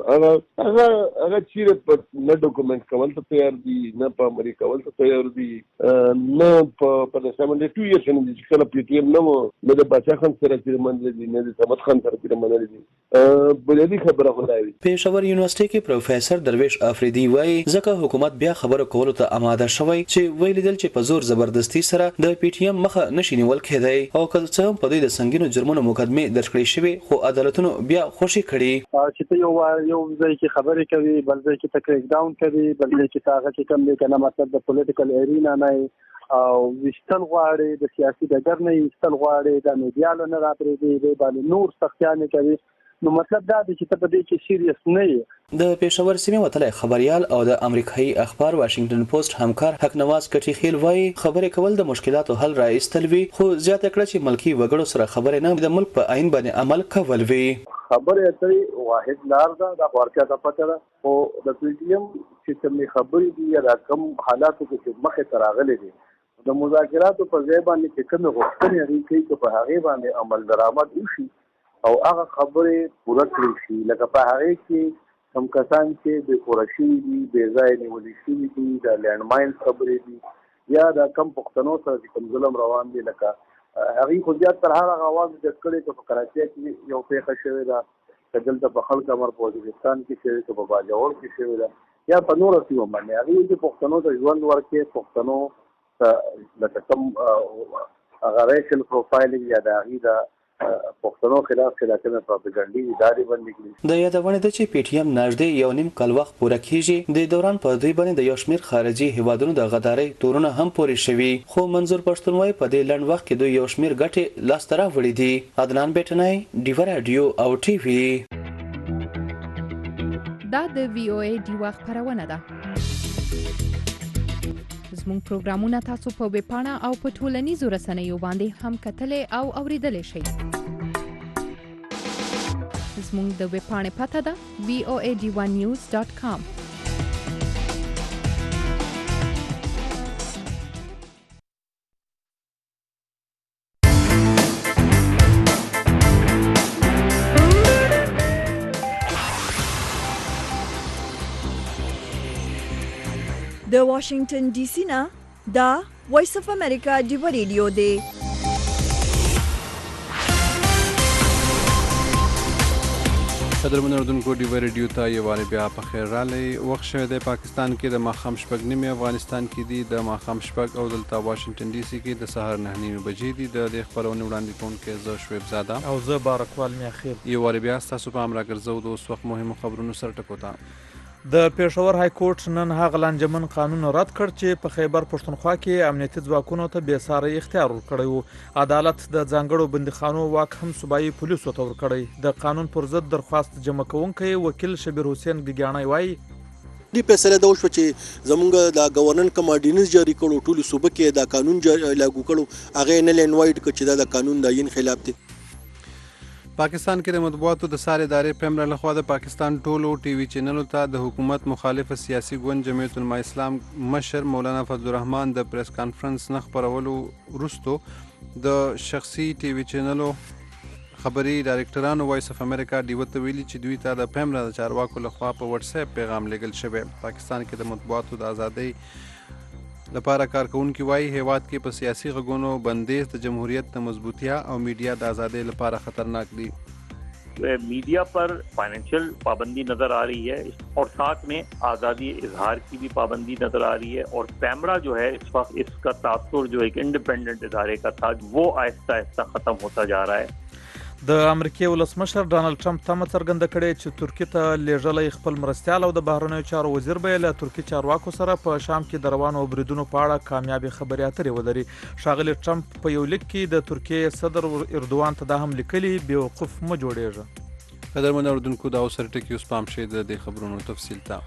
هغه چیرې په نه ډاکومنټ کول ته تیار دي نه په امریکا کول ته تیار دي نه په دسمبر 2 ایرز نه چې کله پی ټی ایم نه د باچا خان سره چې منل دي نه د صمد خان سره چې منل دي بلدي خبره غواړي
پېښور یونیورسيټي کې پروفیسور درویش افریدي وایي ځکه حکومت بیا خبرو کولو ته آماده شوی چې ویل دل چې په زور زبردستی سره د پی ټی ایم مخه نشي نیول کېدای او که څه په دوی د سنگینو جرمونو مقدمه درج کړې شوی خو عدالتونو بیا خوشي کړي
چې ته یو ځای کې خبرې کوي بل ځای کې کریک ډاون کوي بل ځای کې هغه چې کوم دی کنه مطلب د پولیټیکل ارینا نه او وشتل غواړي د سیاسي ډګر نه وشتل غواړي د میډیا نه راپرې دی باندې نور سختیانه کوي نو مطلب دا دی چې ته په دې کې سیریس نه یې
د پېښور سیمې وتلی خبريال او د امریکایي اخبار واشنگټن پوسټ همکار حق نواز کټي خیل وایي خبرې کول د مشکلاتو حل راایستل وي خو زیاته کړه چې ملکی وګړو سره خبرې نه د ملک په عین باندې عمل کول وي
خبرې اترې واحد لار ده د ورکه د پته ده او د پی ټی ایم چې کومې خبرې دي یا کوم حالاتو کې مخه تراغلي دي د مذاکراتو په ځای باندې چې کوم غوښتنې لري چې په هغه باندې عمل درآمد وشي او هغه خبرې پوره کړی شي لکه په هغه کې کوم کسان چې د قرشي دي بې ځای نیول شي دي د لینډ ماین خبرې دي یا د کم پښتنو سره چې کوم ظلم روان دي لکه هغه خو زیات تر هغه आवाज د کړي چې په کراچي کې یو پیښه شوې ده چې دلته په خلک امر په وزیرستان کې شوې ده په باجوړ کې شوې ده یا په نور سیمو باندې هغه چې پښتنو ته ژوند ورکړي پښتنو لکه کوم هغه ریشل پروفایلینګ یا د هغې د پښتنو خلاف کومه پروپاګاندا ادارې باندې کړي
د یادونه ده چې پی ټی ایم نږدې یو نیم کال وخت پوره کیږي د دوران په دوی باندې د یو شمېر خارجي هیوادونو د غدارۍ تورونه هم پورې شوي خو منظور پښتون وايي په دې لنډ وخت کې دوی یو شمېر ګټې لاسته راوړي دي عدنان بیٹنای ډیو رادیو او ټي وي
دا د وی او ای ډیو خبرونه ده
زموږ پروګرامونه تاسو په ویب پاڼه او په ټولنیزو رسنیو باندې هم کتلای او اوریدلای شئ. زموږ د ویب پاڼې پته ده voad1news.com.
د واشنگټن ډي سي نه دا وایس اف امریکا ډیو ریډیو دی.
قدرمن اردوونکو ډیو ریډیو ته یو وارې بیا په خیر راغلی. وخت شوی دی پاکستان کې د ماښام 6:30، افغانستان کې دی د ماښام 6 او دلته واشنگټن ډي سي کې د سهار 9:30 بجې دي. د دې خپرونې وړاندې کوونکی زه شعیب زاده
او زه بارکوال میاخیل.
یو وارې بیا ستاسو پام راګرځو د اوس وخت مهمو خبرونو سر ټکو ته.
د پېښور های کورټ نن هغه لانجمن قانون رد کړ چې په خیبر پښتونخوا کې امنیتي ځواکونو ته بې ساري اختیار ورکړی و. عدالت د ځانګړو بندیخانو واک هم صوبایي پولیسو ته ورکړی. د قانون پر ضد درخواست جمع کوونکی وکیل شبیر حسین ګګیاڼی وایي
دې فیصله دا وشوه چې زمونږ د گورنر کوم اډیننس جاری کړو، ټولو صوبه کې دا قانون لاګو کړو، هغه نه لینوایډ کړ چې دا د قانون د عین خلاف دی.
پاکستان کې د مطبوعاتو د سارې ادارې پیمرا لخوا د پاکستان ټولو ټي وي چینلو ته د حکومت مخالف سیاسي ګوند جمعیت العلماء اسلام مشر مولانا فضل الرحمن د پریس کانفرنس نه خبرولو وروستو د شخصي ټي وي چینلو خبري ډایرکټرانو وایس اف امریکا ډیو ته ویلي چې دوی ته د پیمرا د چارواکو لخوا په واتس اپ پیغام لېږل شوی. پاکستان کې د مطبوعاتو د ازادۍ لپاره کارکونکي وایي هیواد کې په سیاسي غږونو بندیز د جمهوریت د مضبوطیا او میډیا د ازادۍ لپاره خطرناک دی.
मीडिया पर फाइनेंशियल पाबंदी नजर आ रही है और साथ में आज़ादी इजहार की भी पाबंदी नजर आ रही है और पैमरा जो है इस वक्त इसका तासुर जो एक इंडिपेंडेंट इदारे का था वो आहिस्ता आहिस्ता खत्म होता जा रहा है.
د امریکای ولسمشر ډانلډ ټرمپ تمه څرګنده کړې چې ترکیه ته لیږلی خپل مرستیال او د بهرنیو چارو وزیر به له ترکي چارواکو سره په شام کې د روانو بریدونو په اړه کامیابې خبرې اترې ولري. ښاغلي ټرمپ په یو لیک کې د ترکیې صدر اردوان ته دا هم لیکلي بیوقوف مه جوړېږه.
قدرمن اردوونکو دا اوس ټکي اوس پام شي د دې خبرونو تفصیل ته.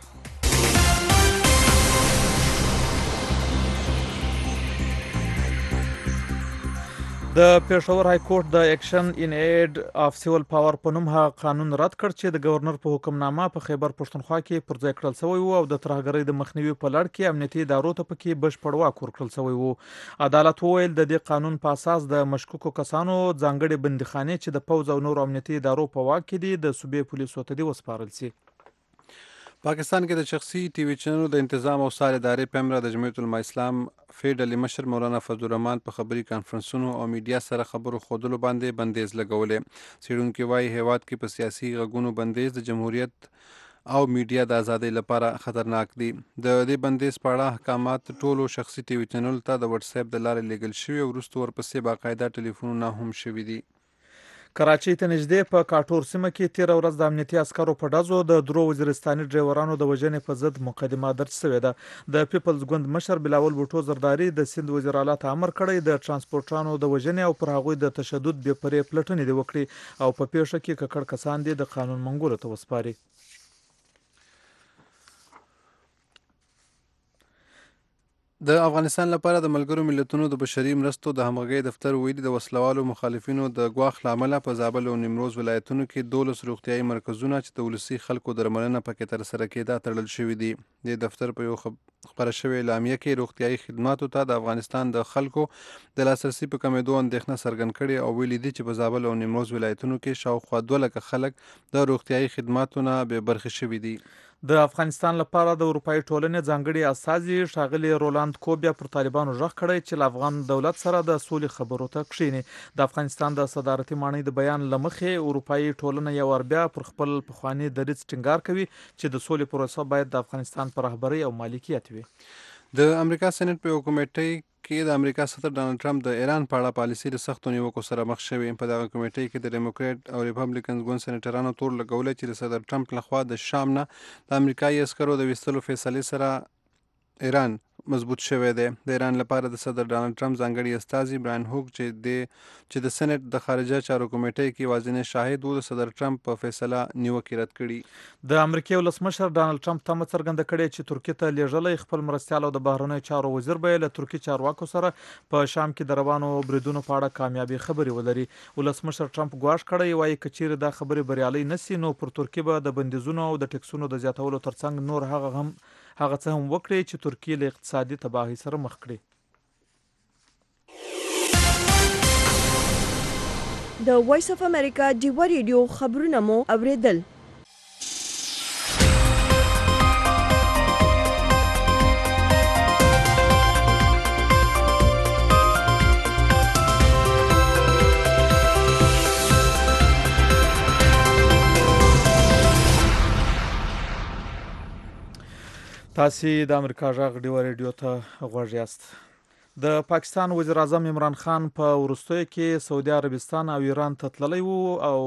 د پېښور های کورټ د اکشن ان ایډ اف سیول پاور په نوم هغه قانون رد کړ چې د گورنر په حکمنامه په خیبر پښتونخوا کې پر ځای کړل شوی و او د ترهګرۍ د مخنیوي په لړ کې امنیتي ادارو ته پکې بشپړ واک ورکړل شوی و. عدالت وویل د دې قانون په اساس د مشکوکو کسانو ځانګړي بندیخانې چې د پوځ او نورو امنیتي ادارو په واک کې دي د صوبې پولیسو ته دي وسپارل شي.
پاکستان کې د شخصي ټي وي چینلونو د تنظیم او سارې ادارې پیمرا د جمعیت العلماء اسلام فیډرالي مشر مولانا فضل الرحمن په خبري کانفرنسونو او میډیا سره خبرو خودلو باندې بندیز لګولې. څېړونکي وایي هیواد کې په سیاسي غږونو بندیز د جمهوریت او میډیا د ازادۍ لپاره خطرناک دي. د دې بندیز په اړه احکامات ټولو شخصي ټي وي چینلونو ته د واتس اپ د لارې لیږل شوي او وروسته ورپسې باقاعده ټلیفونونه هم شوي دي.
کراچۍ ته نږدې په کاټور سیمه کې تېره ورځ د امنیتي عسکرو په ډزو د درو وزیرستاني ډریورانو د وژنې په ضد مقدمه درج شوې ده. د پیپلز ګوند مشر بلاول بوټو زرداري د سیند وزیر اعلی ته امر کړی د ترانسپورټرانو د وژنې او پر هغوی د تشدد بې پرې پلټنې دې وکړي او په پیښه کې ککړ کسان دې د قانون منګولو ته وسپاري.
د افغانستان لپاره د ملګرو ملتونو د بشري مرستو د همغږۍ دفتر ویلي د وسلوالو مخالفینو د ګواښ له امله په زابل او نیمروز ولایتونو کې 12 روغتیايي مرکزونه چې د ولسي خلکو درملنه پکې ترسره کېده تړل شوي دي. د دفتر په یو خبره شوې اعلامیه کې روغتیايي خدماتو ته د افغانستان د خلکو د لاسرسي په کمېدو اندېښنه څرګند کړې او ویلي دي چې په زابل او نیمروز ولایتونو کې شاوخوا 2 لکه خلک د روغتیايي خدماتو نه بې برخې شوي دي.
د افغانستان لپاره د اروپایي ټولنې ځانګړي استازي ښاغلي رولاند کوبیا پر طالبانو غږ کړی چې له افغان دولت سره د سولې خبرو ته کښیني. د افغانستان د صدارتي ماڼۍ د بیان له مخې اروپایي ټولنه یو ور بیا پر خپل پخواني دریځ ټینګار کوي چې د سولې پروسه باید د افغانستان پر رهبرۍ او مالکیت وي.
د امریکا سېنات په یو کمیټې کې د امریکا صدر ډانلډ ټرمپ د ایران په اړه پالیسي د سختو نیوکو سره مخ شوی. په دغه کمیټې کې د ډیموکرات او ریپبلیکن ګوند سېنیټرانو تور لګولې چې د صدر ټرمپ لخوا د شام نه د امریکایي عسکرو د ویستلو فیصلې سره ایران مضبوط شوی دی. د ایران لپاره د صدر ډانلډ ټرمپ ځانګړي استازي برایان هوک چې د سېنات د خارجه چارو کمیټې کې یوازینی شاهد و، د صدر ټرمپ په فیصله نیوکې رد کړي.
د امریکا ولسمشر ډانلډ ټرمپ تمه څرګنده کړې چې ترکیې ته لیږلی خپل مرستیال او د بهرنیو چارو وزیر به له ترکي چارواکو سره په شام کې د روانو بریدونو په اړه کامیابي خبرې ولري. ولسمشر ټرمپ ګواښ کړی وایي که چیرې دا خبرې بریالۍ نشي نو پر ترکیې به د بندیزونو او د ټکسونو د زیاتولو ترڅنګ نور هغه څه هم وکړي چې ترکیې له اقتصادي تباهۍ سره مخ کړي.
د وایس اف امریکا ډیوا ریډیو خبرونه مو اوریدل.
تاسې د امریکا غږ ډیوا ریډیو ته غوږ یاست. د پاکستان وزیر اعظم عمران خان په وروستیو کې سعودي عربستان او ایران ته تللی و او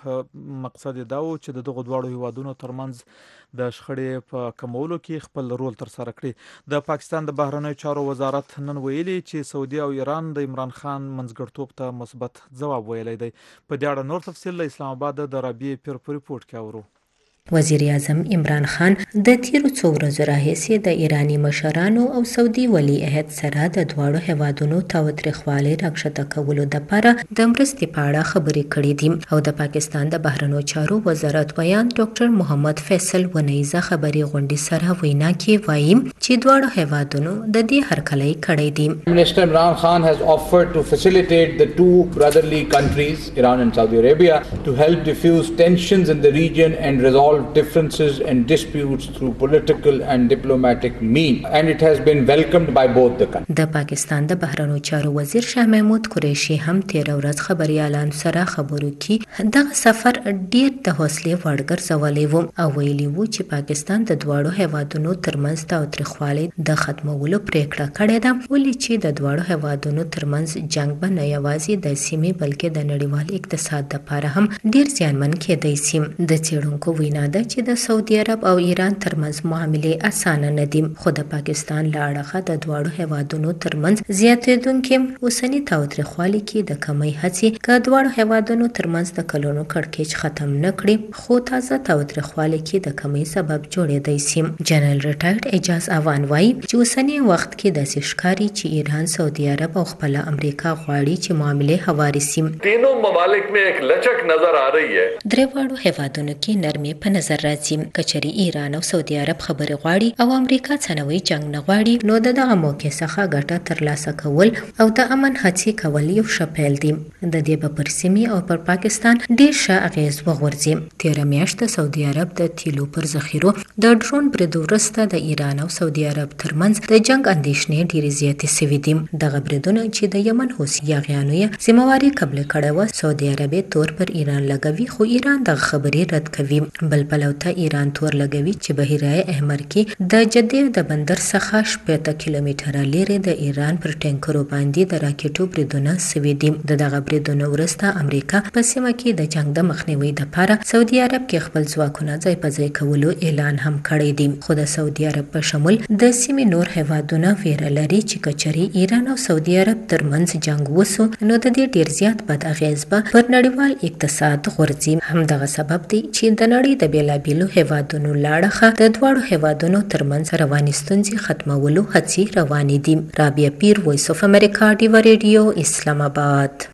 مقصد یې دا و چې د دغو دواړو هیوادونو ترمنځ د شخړې په کمولو کې خپل رول ترسره کړي. د پاکستان د بهرنیو چارو وزارت نن ویلي چې سعودي او ایران د عمران خان منځګړتوب ته مثبت ځواب ویلی دی. په دې اړه نور تفصیل له اسلام آباد د رابعې پیر په ریپورټ کې اورو.
وزیر اعظم عمران خان د تیرو څو ورځو راهیسې د ایرانی مشرانو او سعودي ولی عهد سره د دواړو هیوادونو تاوتریخوالی راکښته کولو دپاره د مرستې په اړه خبرې کړې دي او د پاکستان د بهرنیو چارو وزارت ویان ډاکټر محمد فیصل ونیزه خبري غونډې سره وینا کې وایي چې دواړو هیوادونو د دې هرکلی کړی دی.
Minister Imran Khan has offered to facilitate the two brotherly countries, Iran and Saudi Arabia, to help diffuse tensions in the region and resolve differences and disputes through political and diplomatic means, and it has been welcomed by both the countries.
د پاکستان د بهرنیو چارو وزیر شاه محمود قریشي هم 13 ورځ خبريالان سره خبرو کې دغه سفر ډیر د حوصله وړ ګرځولې و او ویلي وو چې پاکستان د دواړو هیوادونو ترمنځ تاوتریخوالی د ختمولو پریکړه کړې ده، ولې چې د دواړو هیوادونو ترمنځ جنگ به نه یوازې د سیمې بلکې د نړیوال اقتصاد لپاره هم ډیر زیانمن کېدای شي. د څېړونکو وینا ده چې د سعودي عرب او ایران ترمنځ معاملې اسانه نه دي، خو د پاکستان له اړخه د دواړو هیوادونو ترمنځ زیاتېدونکې اوسني تاوتریخوالي کې د کمی هڅې که دواړو هیوادونو ترمنځ د کلونو کړکېچ ختم نه کړي خو تازه تاوتریخوالي کې د کمی سبب جوړېدای شي. جنرال ریټایرډ اعجاز اوان وایي چې اوسني وخت کې داسې ښکاري چې ایران، سعودي عرب او خپله امریکا غواړي چې معاملې هوارې شي.
तीनों ममालिक में एक लचक नजर आ रही है.
درېواړو هیوادونو کې نرمي په نظر راځي. کچري ایران او سعودي عرب خبرې غواړي او امریکا څنوي جنگ نه غواړي نو دغه موقع څخه ګټه ترلاسه کول او د امن هڅې کول یو ښه پیل دی. د دې په پر سیمې او پر پاکستان ډیر ښه اغیز وغورځي. تیره میاشت د سعودي عرب د تیلو پر ذخیرو د ډرون برید وروسته د ایران او سعودي عرب ترمنځ د جنگ اندېښنې ډیرې زیاتې سوي دي. دغه بریدونه چې د یمن حوثي یاغیانو یې ذمہواري قبول کړې وه، سعودي عرب تور پر ایران لګوي خو ایران دغه خبرې رد کوي. بل پلو ته ایران تور لګوي چې بحیره احمر کې د جدې د بندر څخه 80 کیلومتره لرې د ایران پر ټینکرو باندې د راکټو بریدونه سوي دي. دغه بریدونو وروسته امریکا په سیمه کې د جنگ د مخنیوي لپاره سعودي عرب کې خپل ځواکونه ځای په ځای کولو اعلان هم کړی دی. خو د سعودي عرب په شمول د سیمې نور هیوادونه ویره لري چې کچري ایران او سعودي عرب ترمنځ جنگ وسو نو د دې ډیر زیات بد اغیز به پر نړیوال اقتصاد غورځي. همدغه سبب دی چې د نړۍ د بیلابیلو هیوادونو لاړخه د دواړو هیوادونو ترمنځ رواني ستونزې ختمولو هڅې روانې دي. رابعه پیر، وایس اف امریکا ډیوا ریډیو، اسلام آباد.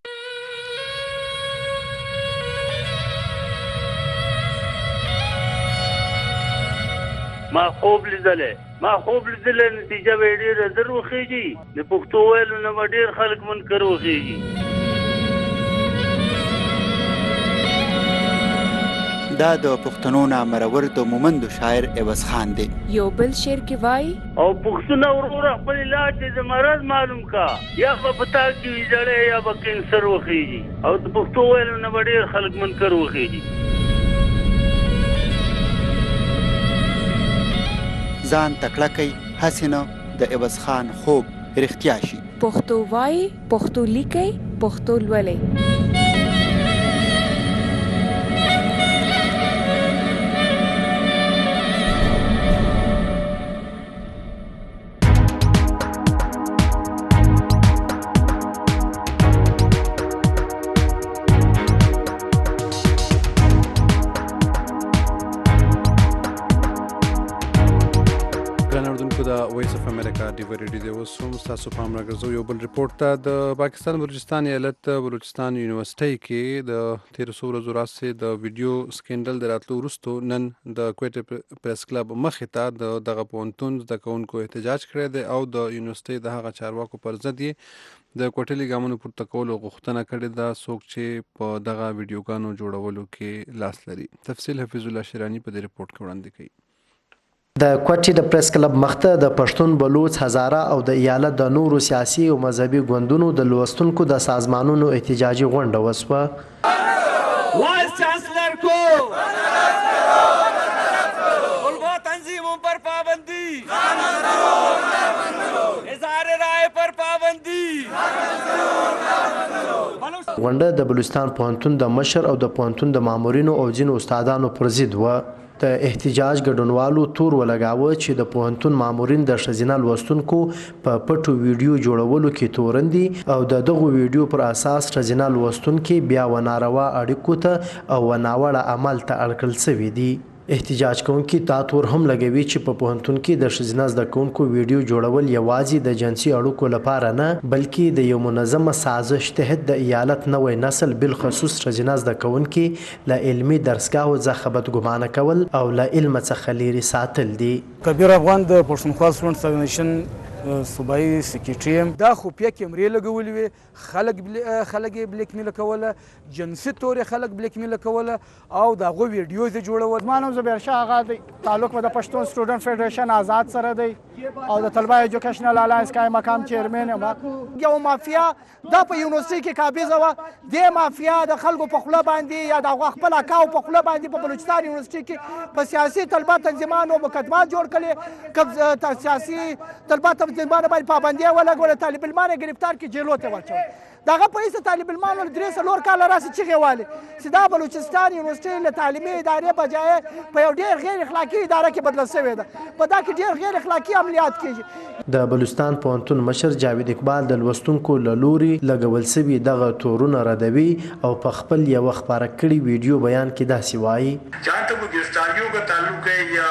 ما خوب لیدلې نتیجه به ډېره زر وخېږي. د پښتو ویلو نه به ډېر خلک منکر وخېږي.
دا د پښتنو نامرور د مومندو شاعر عوض خان دی.
یو بل شعر کې وایي
او پښتون وروره خپل علاج د مرض معلوم کا، یا به پتا کې ویجړې یا به کینسر وخېږي. او د پښتو ویلو نه به ډېر خلک منکر وخېږي.
ځان تکړه کوي هسې نه د عوض خان خوب رښتیا شي.
پښتو وایي، پښتو لیکي، پښتو لولئ.
اوس هم ستاسو پام راګرځو یو بل ریپورت ته. د پاکستان بلوچستان ایالت بلوچستان یونیورسيټي کې د 1300 ورځو راځي د ویډیو سکینډل د راتلو وروسته نن د کوټه پریس کلب مخې ته دغه پونتون د کونکو احتجاج کړی دی او د یونیورسيټي د هغه چارواکو پر ضد د کوټلي ګامونو پورته کولو غوښتنه کړې ده څوک چې په دغه ویډیوګانو جوړولو کې لاس لري. تفصیل حفیظ الله شیرانی په دې ریپورت کې وړاندې کوي.
د کوټې د پریس کلب مخته د پښتون بلوچ هزاره او د ایالت د نورو سیاسي او مذهبي ګوندونو د لوستونکو د سازمانونو احتجاجي غونډه وسوه.
وایس چانسلر کو طلباء تنظیموں پر پابندی، اظہار رائے پر پابندی.
غونډه د بلوچستان پوهنتون د مشر او د پوهنتون د مامورینو او ځینو استادانو پر ضد و. د احتجاج ګډونوالو تور ولګاوه چې د پوهنتون مامورین د ښځینه لوستونکو په پټو ویډیو جوړولو کې تورن دي او د دغو ویډیو پر اساس ښځینه لوستونکي بیا و ناروا اړیکو ته او و ناوړه عمل ته اړ کړل شوي دي. احتجاج کوونکي دا تور هم لګوي چې په پوهنتون کې د ښځینه زده کوونکو ویډیو جوړول یوازې د جنسي اړیکو لپاره نه بلکې د یو منظمه سازش تحت د ایالت نوی نسل بالخصوص ښځینه زده کوونکي له علمي درسګاهو څخه بدګمانه کول او له علم څخه لرې ساتل دي.
کبیر افغان د پښتونخوا سټوډنټس اورګنایزیشن صوبایي سکریټري یم. دا خفیه کیمرې لګولې وې، خلک یې بلیک میل کوله، جنسي طور یې خلک بلیک میل کوله او د هغو ویډیوز یې جوړول.
زما نوم زبیرشاه آغا دی، تعلق مې د پښتون سټوډنټ فیډریشن آزاد سره دی او د طلبه ایجوکیشنل الاینس قایم مقام چیرمن یم. یو مافیا دا په یونیورسيټي کې قابضه وه. دې مافیا د خلکو په خوله باندې یا د هغو خپل اکاو په خوله باندې په بلوچستان یونیورسيټي کې په سیاسي طلبه تنظیمانو مقدمات جوړ کړي، سیاسي طلبه تنظیمانو باندې پابندي ولګوله، طالب علمان یې ګرفتار کړي، جیلو ته واچول. دغه په هیڅ طالب علمانو 3-4 کاله راسې چغې والي چې دا بلوچستان یونیورسيټي له تعلیمي ادارې بجای په یو ډېر غیر اخلاقي اداره کې بدله شوې ده. په دا کې ډېر غیر اخلاقي عملیات کېږي.
د بلوچستان پوهنتون مشر جاوید اقبال د لوستونکو له لوري لګول شوي دغه تورونه ردوي او په خپل یوه خپاره کړي ویډیو بیان کې داسې وایي:
جہاں تک گرفتاریوں کا تعلق ہے یا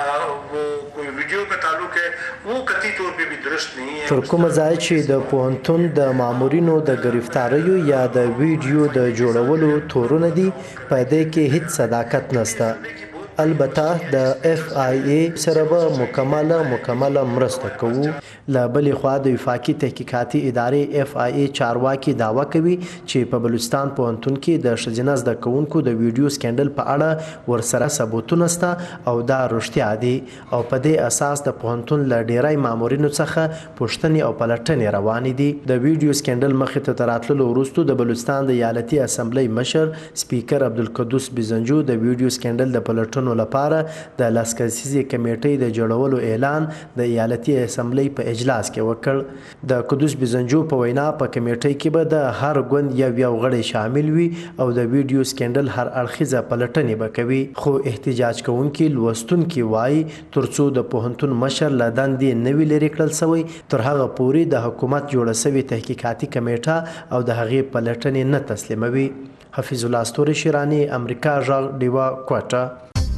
کوئی ویڈیو کا تعلق ہے وہ قطعی طور پہ بھی درست نہیں ہے.
تر کومه ځای چې د پوهنتون د مامورینو د گرفتاریو یا د ویډیو د جوړولو تورونه دي په دې کې هیڅ صداقت نشته. البته د اف آی ای سره به مکمله مرسته کوو. له بلې خوا د وفاقي تحقیقاتي ادارې اف آی ای چارواکي دعوه کوي چې په بلوچستان پوهنتون کې د ښځینه زده کوونکو د ویډیو سکینډل په اړه ورسره ثبوتونه شته او دا رښتیا دي او په دې اساس د پوهنتون له ډیری مامورینو څخه پوښتنې او پلټنې روانې دي. د ویډیو سکینډل مخې ته تر راتللو وروسته د بلوچستان د ایالتي اسمبلی مشر سپیکر عبدالقدوس بزنجو د ویډیو سکینډل د پلټنو لپاره د لسکسیزي کمیټې د جوړولو اعلان د ایالتي اسمبلی په اجلاس کې وکړ. د قدوس بزنجو په وینا په کمیټې کې به د هر ګوند یو غړی شامل وي او د ویډیو سکینډل هر اړخیزه پلټنې به کوي. خو احتجاج کوونکي لوستونکي وایي ترڅو د پوهنتون مشر له دندې نه وي لرې کړل شوی تر هغه پورې د حکومت جوړه شوې تحقیقاتي کمیټه او د هغې پلټنې نه تسلیموي. حفیظ الله ستوري شیرانی، امریکا غږ، ډیوا، کوټه.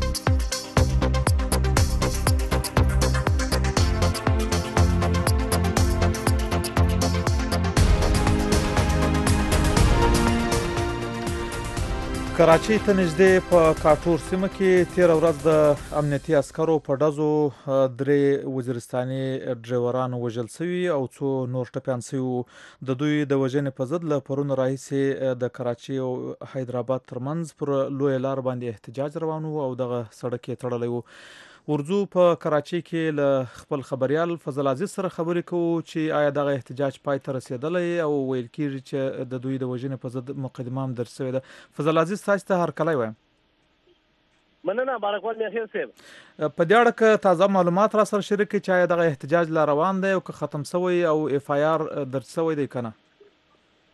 کراچۍ ته نږدې په کاټور سیمه کې تېره ورځ د امنیتي عسکرو په ډزو 3 وزیرستاني ډریوران وژل شوي او څو نور ټپیان شوي. د دوی د وژنې په ضد له پرون راهیسې د کراچۍ او حیدرآباد ترمنځ پر لویه لار باندې احتجاج روان و او دغه سړک یې تړلی و. ورځو په کراچۍ کې له خپل خبريال فضل عزیز سره خبرې کوو چې آیا دغه احتجاج پای ته رسېدلی او ویل کېږي چې د دوی د وژنې په ضد مقدمه هم درج شوې ده. فضل عزیز تاسو ته هرکلی وایم.
مننه بارکوال میاخیل صاحب.
په دې اړه که تازه معلومات را سره شریک کړئ چې آیا دغه احتجاج لا روان دی او که ختم شوی او اف آی آر درج شوی دی که نه؟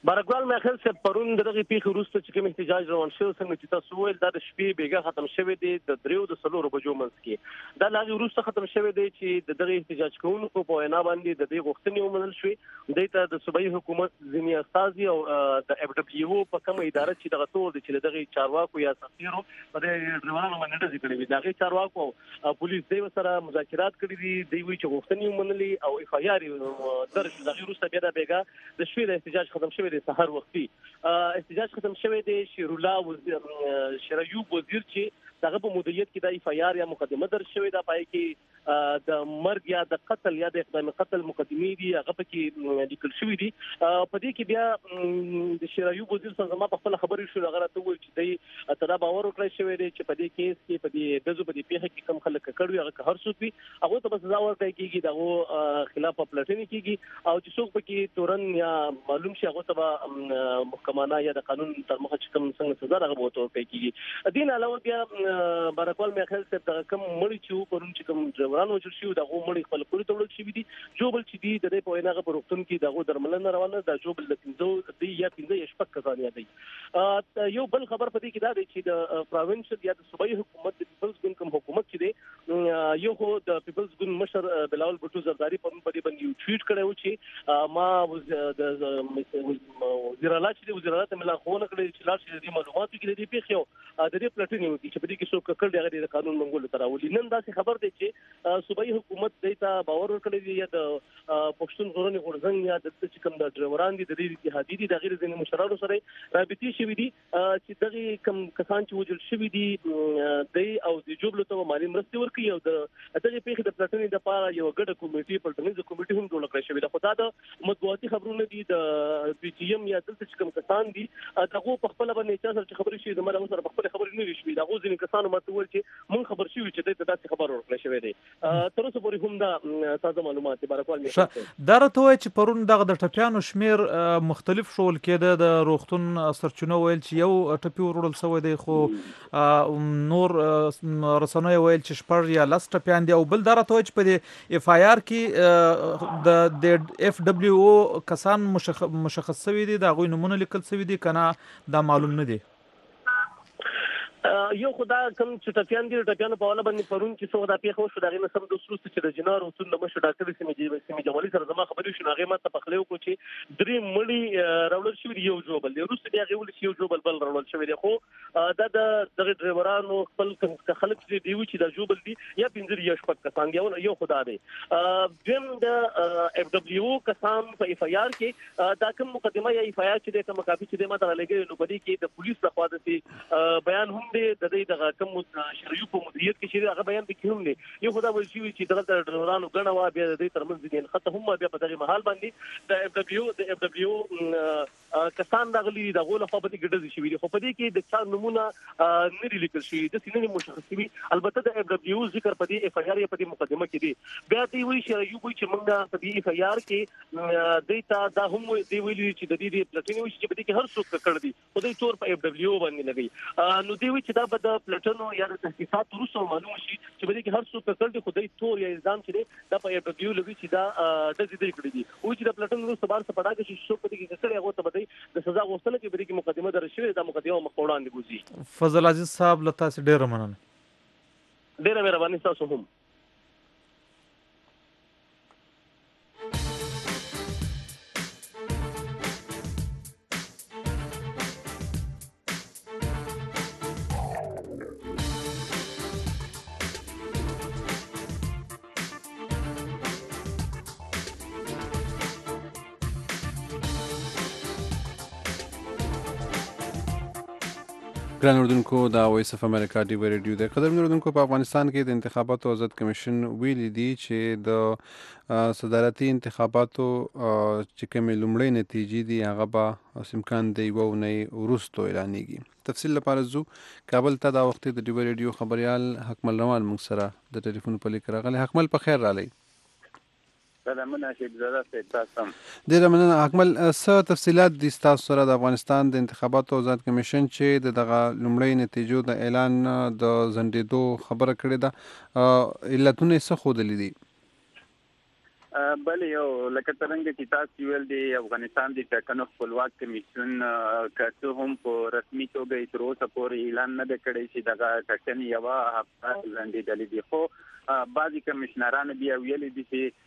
بارکوال ماخل سے پرون دغه پیښ وروسته چې کوم احتجاج روان شو څنګه چې تاسو ویل دا د شپې بیګه ختم شوی دی د 3:00 بجو منځ کې دا لاغي وروسته ختم شوی دی چې دغه احتجاج کوونکو په وینا باندې د دې غوښتنې ومنل شوې د ته د صوبایي حکومت ځینی استازي او د اف دبليو په کومه اداره چې دغه تور دي چې دغه چارواکو یا سفیرو په دې ډیوانو باندې ذکر کړی دغه چارواکو پولیس دوی سره مذاکرات کړی دي دوی وی چې غوښتنې ومنلې او اف آی آر درج دغه وروسته بیا د بیګه د شپې د احتجاج ختم شوی دی سحر وختي احتجاج ختم شوی دی شیرالله وزیر شریوب وزیر چې دغه په مدیریت کې د اف آی آر یا مقدمه در شوی دا پای کې د مرګ یا د قتل یا د اقدام قتل مقدمې دي هغه پکې لیکل شوی دي په دې کې بیا د شریوب وزیر څنګه ما په خپل خبرې شو هغه ته وایي چې دی تدا باور وکړی شوی دی چې په دې کیس کې په دې دزو په دې پیښه کې کم خلک کړي هغه هر څوک وي هغه ته بس سزا ورکړي کیږي دغه خلاف پلټنې کیږي او چې څوک پکې تورن یا معلوم شي هغه ته محکمانه یا د قانون تر مخه چې کوم څنګه سزا هغه وته ورکړي کیږي دین علاوه بیا بارکوال مې خیال څه کم مړی چې پرون چې کوم ډرایوران وجل شي دغه مړی خپل پوری توړل شي دي جوبل چې دي د په ویناغه پر وختون کې دغه درملنه روانه د جوبل د 15 دی یا 15 شپږ کسان یادي یو بل خبر پدې کې دا دی چې د پروینشل یا د صوبایي حکومت د پیپلز ګوند کوم حکومت چې دی یو خو د پیپلز ګوند مشر بلاول بټو زرداری په پدې باندې یو ټویټ کړو چې ما د وزیر اعلی چې وزیر اعلی ته ملا خو نه کړی چې لاړ شي د معلوماتو کې د دې پیښو د دې پلټنې وکړي چې په دې کې څوک کړي هغه د قانون منګول تر اولي نن داسې خبر دی چې صوبایي حکومت دیتا باور ورکړي دی یا د پښتون غورنی غورځنګ یا د چې کوم د ډرایوران دي د دې اتحادیې دي د غیر ځینې مشرانو سره رابطې شوې دي چې دغه کم کسان چې وجل شوي دي د او د جوبلو ته مالی مرستې ورکړي او د دغه پیښې د پلټنې لپاره یو ګډه کمیټه پلټنیزه کمیټه هم جوړ کړې شوې ده خو دا د مطبوعاتي خبرونه دي د پی ټی ایم یا دلته چې کوم کسان دي دغه په خپل باندې چې خبرې شي د مله سره په خپل خبرې نه وشي دغه ځینې کسانو ماته ول چې مونږ خبر شوی چې د تاسو خبر ورکړل شوی دی تر اوسه پورې هم دا تازه معلومات بارکوال مې
دا راته وایي چې پرون دغه د ټپیانو شمیر مختلف شول کېده د روغتون سرچینو ویل چې یو ټپی وروړل شوی دی خو نور رسنۍ ویل چې شپږ یا لس ټپیان دي او بل دا راته وایي چې په دې اف آی آر کې د اف دبليو او کسان مشخص شوی دي د غوی نمونه لیکل شوی دي کنه دا معلوم نه دي
یو خدا کوم چې ټپیان دي ټپیانو په والا باندې پرون چې څو دا پیښه وشو دغه نسم د سروست چې د جنار او څون مشه ډاکټر سیمه جمالي سره زما خبرې شو هغه ماته پخلیو کو چې درې مړی راول شو یو جوبل دی روس بیا غوول شي یو جوبل بل راول شو دی خو دا د دغه ډرایورانو خپل خلک چې دی چې د جوبل دی یا پنځه یا شپږ کسان یو خدا دی دیم د اف دبليو کسان په اف آی آر کې دا کوم مقدمه یا اف آی آر چې د کوم کاپی چې د ماته لګي نو بدی کې د پولیس لخوا د بیان هم د دې دغه کوم شریو په مدیریت کې چې هغه بیان وکړي هم دي یو خدا ول شي چې دغه ډرایورانو غنوا بیا د دې ترمنځ دي خطه هم بیا په دغه محل باندې د اف دبليو کسان دغلی دغه له خوا په ګډه شي وي خو په دې کې د څا نمونه نه لیکل شي د سینې مشخص وي البته د اف دبليو ذکر په دې اف آی آر په دې مقدمه کې دي بیا دی وی شریو وی چې موږ په دې اف آی آر کې دیتا دا هم دی ویلي چې د دې پلټنې وشي چې په دې کې هر څوک کړ دي خو دې تور په اف دبليو باندې لګي نو دی وی چې دا د پلټنو یا د تحقیقات وروسته معلوم شي چې په دې کې هر څوک کړ دي خو دې تور یا الزام چې دا په اف دبليو لګي چې دا د دې کړی دي او چې د پلټنو وروسته بار څه پړا کې چې څوک په دې کې کړي هغه ته به د سزا غوښتنه کې به دې مقدمه درشي دا مقدمه مخ وړاندې بوزي
فضل عزیز صاحب لته ډېر مننه
ډېر مهرباني تاسو هم
ګران اردوونکو دا وایس اف امریکا ډي وی ریډیو د قدر اردوونکو په افغانستان کې د انتخاباتو آزاد کمیشن ویلي دی چې د صدارتي انتخاباتو چې کومې لومړۍ نتیجې دي هغه به امکان دی وونه وروسته اعلانېږي تفصیل لپاره زو کابل ته دا وخت د ډي وی ریډیو خبريال حکمل روان موږ سره د ټلیفون په لیک راغلی حکمل په خیر رالی
سلامونه شیخ زاده صاحب تاسو
ډیره مننه حکمل څه تفصيلات دي تاسو سره د افغانستان د انتخاباتو آزاد کمیشن چې دغه لومړی نتیجو د اعلان د زندېدو خبره کړې ده علتونه څه خودلې دي
بل یو لکه څنګه چې تاسو ویل دی افغانستان د ټاکنو خپلواک کمیسیون که هم په رسمي توګه تر اوسه پورې اعلان نه کړی چې دغه ټاکنې یوه هفته ځنډېدلې دي، خو بعضې کمیشنرانو بیا ویلي دي چې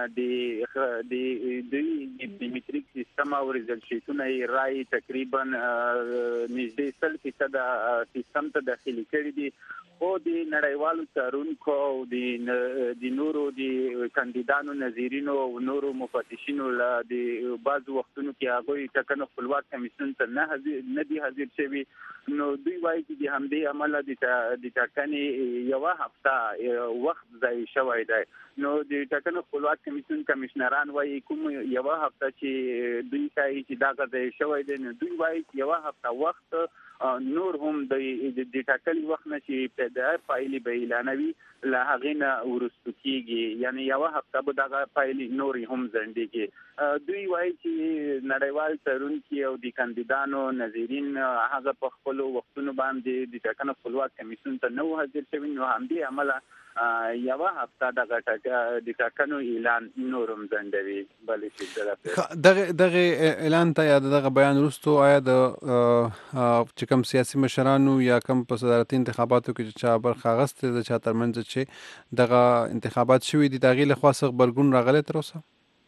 د بیومیټریک سیستم او ریزلټ شیټونه یې رای تقریبا نږدې 100% سیستم ته داخلي کړي دي، خو د نړیوالو څارونکو او د نورو د کاندیدانو نظیرینو او نورو مفتشینو له د بعضو وختونو کې هغوی ټاکنو خپلواک کمیسیون ته نه دي حاضر شوي، نو دوی وایي چې د همدې امله د ټاکنې یوه هفته وخت ضایع شوی دی. نو د ټاکنو خپلواک کمیسیون کمیشنران وایي کوم یوه هفته چې دوی کوي چې دا ضایع شوی دی، نو دوی وایي چې یوه هفته وخت نور هم د ټاکلي وخت نه چې پیدایي پایلې به اعلانوي له هغې نه وروسته کېږي، یعنې یوه هفته به دغه پایلې نورې هم ځنډېږي. دوی وایي چې نړیوال څارونکي او د کاندیدانو نظیرین هغه په خپلو وختونو باندې د ټاکنو خپلواک کمیسیون ته نه وو حاضر شوي، نو همدې امله یوه هفته د ټاکنو اعلان نور هم ځنډوي.
دغه اعلان ته یا دغه بیان وروسته آیا د چې کوم سیاسي مشرانو یا کوم په صدارتي انتخاباتو کې چې چا برخه اخیستې ده چا ترمنځ چې دغه انتخابات شوي دي د هغې لخوا څه غبرګون راغلی تر اوسه؟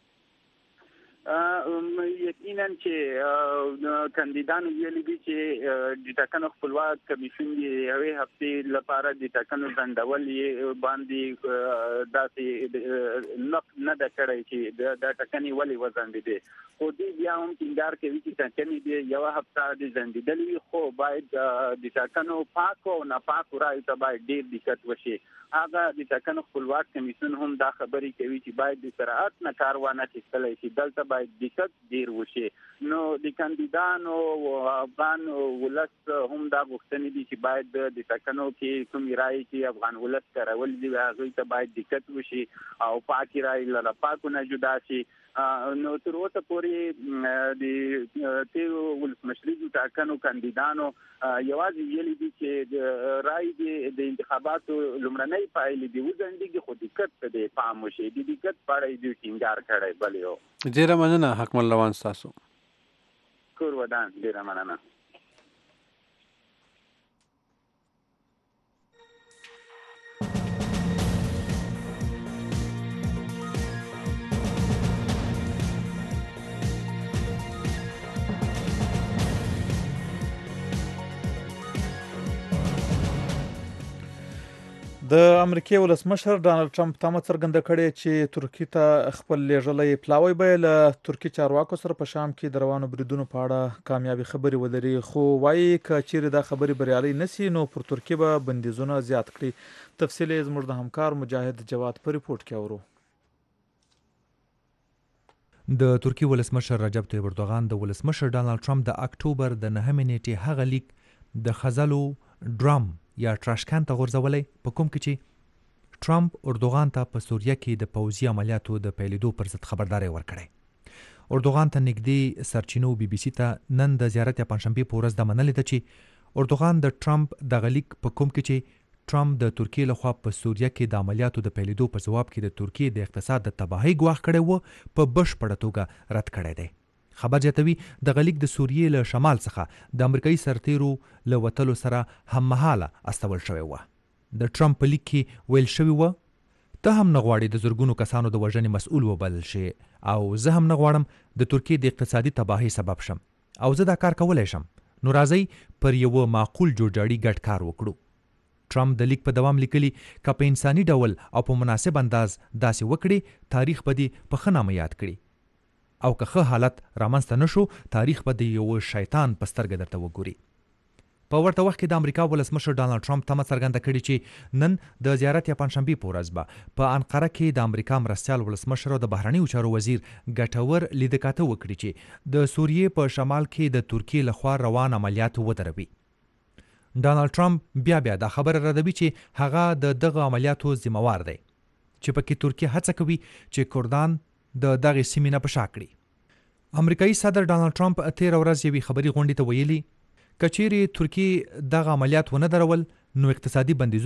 یقینا چې کاندیدانو ویلي دي چې د ټاکنو خپلواک کمیسیون د یوې هفتې لپاره د ټاکنو ځنډول یې باندې داسې نه ده کړی چې دا ټاکنې ولې وځنډېدې، خو دوی بیا هم ټینګار کوي چې ټاکنې د یوه هفته د ځنډېدلې وي، خو باید د ټاکنو پاکو او ناپاکو رایو ته باید ډېر دقت وشي. هغه د ټاکنو خپلواک کمیسیون هم دا خبرې کوي چې باید د سرعت نه کار وانه اخیستلی شي، دلته باید دقت ډېر وشي. نو د کاندیدانو او افغان ولس هم دا غوښتنې دي چې باید د ټاکنو کې کومې رایې چې افغان ولس کارول دي هغوی ته باید دقت وشي او پاکې رایې له ناپاکو نه جدا شي. نو تر اوسه پورې د تیرو ولسمشریزو ټاکنو کاندیدانو یوازې ویلي دي چې د رایې د انتخاباتو لومړنۍ پایلې دي وځنډېږي، خو دقت ته دې پام وشي، د دقت په اړه یې دوی ټینګار کړی. بلې هو
ډېره مننه حکمل روان ستاسو.
کور ودان، ډېره مننه.
د امریکای ولسمشر ډانلډ ټرمپ تمه څرګنده کړې چې ترکیې ته خپل لیږلی پلاوی به له ترکي چارواکو سره په شام کې د روانو بریدونو په اړه کامیابي خبرې ولري، خو وایي که چیرې دا خبرې بریالۍ نشي نو پر ترکیې به بندیزونه زیات کړي. تفصیل یې زموږ د همکار مجاهد جواد په ریپورټ کې اورو.
د ترکیې ولسمشر رجب طیب اردوغان د ولسمشر ډانلډ ټرمپ د اکتوبر د 9 نیټې هغه لیک د خزلو ډرام یا ټراشکان ته غورځولی په کوم کې چې ټرمپ اردوغان ته په سوریه کې د پوځي عملیاتو د پیلېدو پر ضد خبرداری ورکړی. اردوغان ته نږدې سرچینو بي بي سي ته نن د زیارت یا پنجشنبې په ورځ دا منلې ده چې اردوغان د ټرمپ دغه لیک په کوم کې چې ټرمپ د ترکیې لخوا په سوریه کې د عملیاتو د پیلېدو په ځواب کې د ترکیې د اقتصاد د تباهۍ ګواښ کړی و په بشپړه توګه رد کړی دی. خبر زیاتوي دغه لیک د سوریې له شمال څخه د امریکایي سرتیرو له وتلو سره هممهاله استول شوی و. د ټرمپ په لیک کې ویل شوي و ته هم نه غواړې د زرګونو کسانو د وژنې مسؤل وبلل شي او زه هم نه غواړم د ترکیې د اقتصادي تباهۍ سبب شم او زه دا کار کولی شم، نو راځئ پر یوه معقول جوړجاړي ګډ کار وکړو. ټرمپ د لیک په دوام لیکلي که په انساني ډول او په مناسب انداز داسې وکړي تاریخ به دې په ښه نامه یاد کړي او که ښه حالت رامنځته نشو تاریخ به د یوه شیطان په سترګه درته وګوري. په ورته وخت کې د امریکا ولسمشر ډانلډ ټرمپ تمه څرګنده کړې چې نن د زیارت یا پنجشنبې په ورځ به په انقره کې د امریکا مرستیال ولسمشر او د بهرنیو چارو وزیر ګټور لیدکاته وکړي چې د سوریې په شمال کې د ترکیې لخوا روان عملیات ودروي. ډانلډ ټرمپ بیا دا خبره ردوي چې هغه د دغه عملیاتو ذمہوار دی چې پکې ترکیه هڅه کوي چې کردان د دغه سیمې نه په شا کړي. امریکایي صدر ډانلډ ټرمپ تېره ورځ یوې خبري غونډې ته ویلي که چیرې ترکیې دغه عملیات ونه درول نو اقتصادي بندیزونه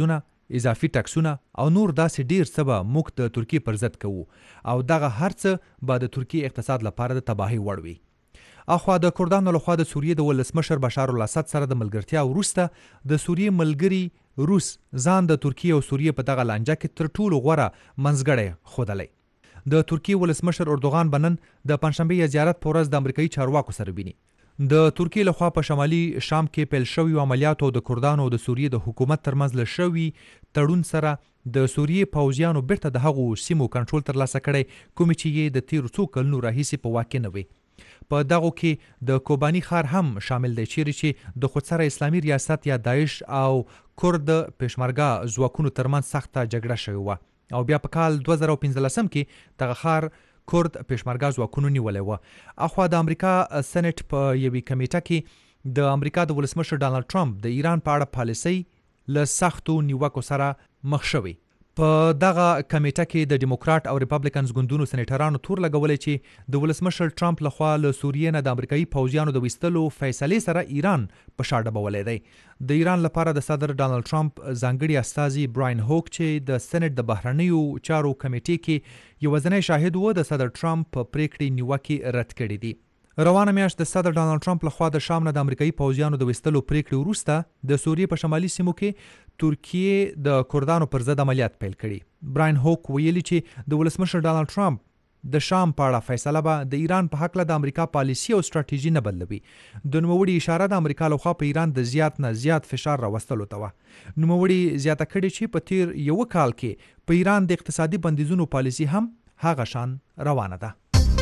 اضافي ټکسونه او نور داسې ډیر څه به موږ د ترکیې پر ضد کوو او دغه هر څه به د ترکیې اقتصاد لپاره د تباهۍ وړ وي. اخوا د کردانو لخوا د سوریې د ولسمشر بشار الاسد سره د ملګرتیا وروسته د سوریې ملګري روس ځان د ترکیې او سوریې په دغه لانجه کې تر ټولو غوره منځګړی ښودلی. د ترکیې ولسمشر اردوغان به نن د پنجشنبې زیارت په ورځ د امریکایي چارواکو سره ویني. د ترکیې لخوا په شمالي شام کې پیل شویو عملیاتو او د کردانو او د سوریې د حکومت ترمنځ له شوي تړون سره د سوریې پوځیانو بیرته د هغو سیمو کنټرول ترلاسه کړی کومې چې یې د تیرو څو کلونو راهیسې په واک کې نه وي. په دغو کې د کوباني ښار هم شامل دی چیرې چې د خودسره اسلامي ریاست یا داعش او کرد پېشمرګه ځواکونو ترمنځ سخته جګړه شوې وه او بیا په کال 2015 کې دغه ښار کرد پېشمرګه ځواکونو نیولی وه. اخوا د امریکا سنټ په یوې کمیټه کې د امریکا د ولسمشر ډانلډ ټرمپ د ایران په اړه پالیسۍ له سختو نیوکو سره مخ شوی. په دغه کمیټه کې د ډیموکرات او ریپبلیکنز ګوندونو سېنیټرانو تور لګولی چې د ولسمشر ټرمپ لخوا له سوریې نه د امریکایي پوځیانو د ویستلو فیصلې سره ایران په شا ډبولی دی. د ایران لپاره د صدر ډانلډ ټرمپ ځانګړي استازي براین هوک چې د سنټ د بهرنیو چارو کمیټې کې یوازینی شاهد و د صدر ټرمپ په پریکړې نیوکې رد کړي دي. روانه میاشت د صدر ډانلډ ټرمپ لخوا د شام نه د امریکایي پوځیانو د ویستلو پریکړې وروسته د سوریې په شمالي سیمو کې ترکیې د کردانو پر ضد عملیات پیل کړي. براین هوک ویلي چې د ولسمشر ډانلډ ټرمپ د شام په اړه فیصله به د ایران په هکله د امریکا پالیسي او ستراتیژي نه بدلوي. د نوموړي اشاره د امریکا لخوا په ایران د زیات نه زیات فشار راوستلو ته وه. نوموړي زیاته کړې چې په تیر یوه کال کې په ایران د اقتصادي بندیزونو پالیسي هم هغه شان روانه ده.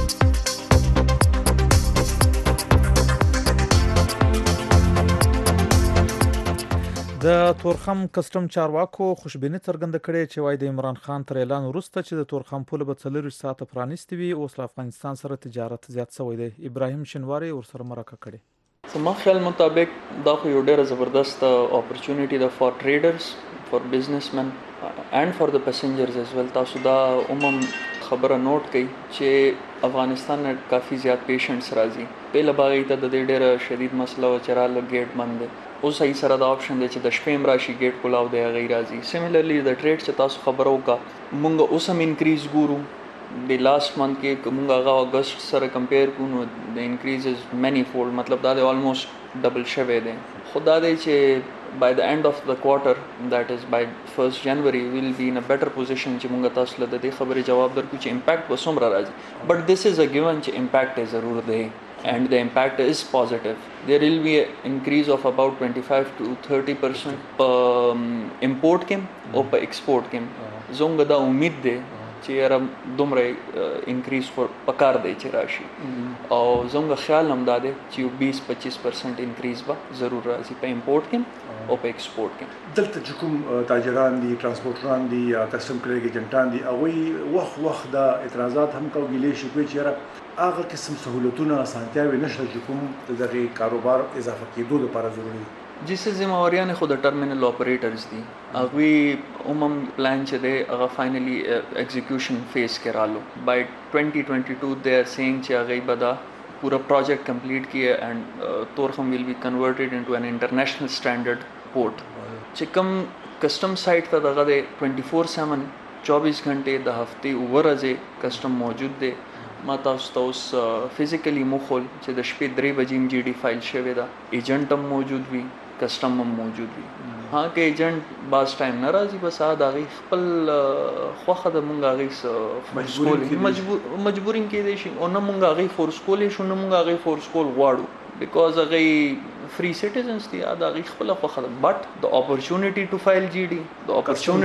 د تورخم کسټم چارواکو خوشبیني څرګنده کړې چې وایي د عمران خان تر اعلان وروسته چې د تورخم پوله به 40 ساعته پرانیستې وي اوس له افغانستان سره تجارت زیات شوی دی. ابراهیم شینواری ورسره مرکه کړې.
زما خیال مطابق دا خو یو ډېره زبردست اپورچونټي ده فار ټریډرز فار بزنسمن اینڈ فار د پسنجرز از ویل. تاسو دا خبره نوٹ کړئ چې افغانستان نه کافي زیات پیشنټس راځي. پهله باغې ته د دې ډېره شدید مسله و چې راله ګیټ بند دی. اوس صحیح سره دا آپشن دی چې د شپې هم راشي ګیټ کولاو دی هغې راځي. سیملرلی د ټریډ چې تاسو خبره وکړه مونږ اوس هم انکریز ګورو. د لاست منت کې که مونږ هغه اګست سره کمپیر کړو نو د انکریز از مینی فولډ مطلب دا دی آلموسټ ډبل شوی دی. خو دا دی چې by the end of the quarter that is by 1st January we will be in a better position چې مونږ تاسو له دې خبرې جواب درکړو چې امپیکټ به څومره راځي. but this is a given چې امپیکټ یې ضرور دی and the impact is positive. There will be an increase of about 25 to 30% per import کې او په export کې. زموږ دا امید دی چې یاره دومره انکریز پکار دی چې راشي او زموږ خیال هم دا دی چې 20-25% انکریز به ضرور راځي په امپورټ کې او په ایکسپورټ کې.
دلته چې کوم تاجران دي ټرانسپورټران دي یا کسټم کلیګ ایجنټان دي هغوی وخت دا اعتراضات هم کوي چې کوي چې یاره هغه قسم سهولتونه اسانتیاوې نشته چې کوم د دغې کاروبار اضافه کېدو لپاره ضروري دي.
جسے ذمہواریاں خود ٹرمینل آپریٹرز دی اگوی پلان چھ دے اگا فائنلی ایگزیکیوشن فیز کرا لو بائی 2022 دے آر سینگ چھ اگئی بدا پورا پروجیکٹ کمپلیٹ کیا اینڈ تورخم ول بی کنورٹیڈ انٹو این انٹرنیشنل اسٹینڈرڈ پورٹ. چھ کم کسٹم سائٹ تا دغا دے 24/7 24 گھنٹے د ہفتے اوور ازے کسٹم موجود دے. ما تاسو ته اوس فزیکلی مخول چې د شپې 3 بجې جی ډي فایل شوی دا ایجنټ هم موجود وي کسټم هم موجود وي. ها که ایجنټ باز ټایم نه راځي بس هغه خپل خوخه د مونږ هغه مجبورین کې دي شي او نه مونږ هغه فورس کولې شو نه مونږ هغه فورس کول غواړو بیکاز هغه free citizens دي دا غي خپل خوخه but the opportunity to file GD the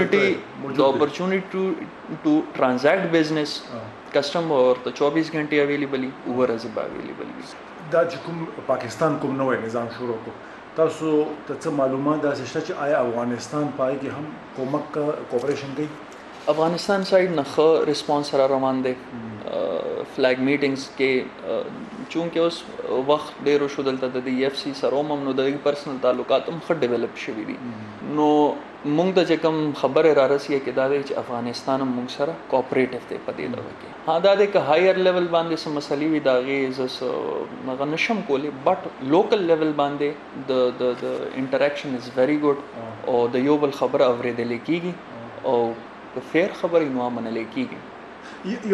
opportunity to transact business custom اور ته 24 غنټه اویلیبل اوور از اویلیبل.
دا چې کوم پاکستان کوم نوې نظام شروع کو تاسو ته معلومات دا شته چې آیا افغانستان پای کې هم کومک کوپریشن کوي؟
افغانستان سایډ نه ښه ریسپانس را روان دی. فلیګ میټینګز کې چونکه اوس وخت ډیرو شو دلته د ای اف سی سره هم نو د پرسنل تعلقات هم ښه ډیولپ شوي دي نو مونږ د چې کوم خبره را رسیږي کې دا دی چې افغانستان هم مونږ سره کوآپریټیو دی په دې ډول کې. ها دا دی که هایر لیول باندې سم مسلې وي دا غي ز مغه نشم کولی بټ لوکل لیول باندې د انټریکشن از ویری ګډ او د یو بل خبره اوریدل کیږي او فیر خبرې نو منل کیږي.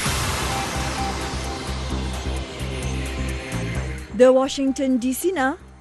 د واشنگټن ډي سي نه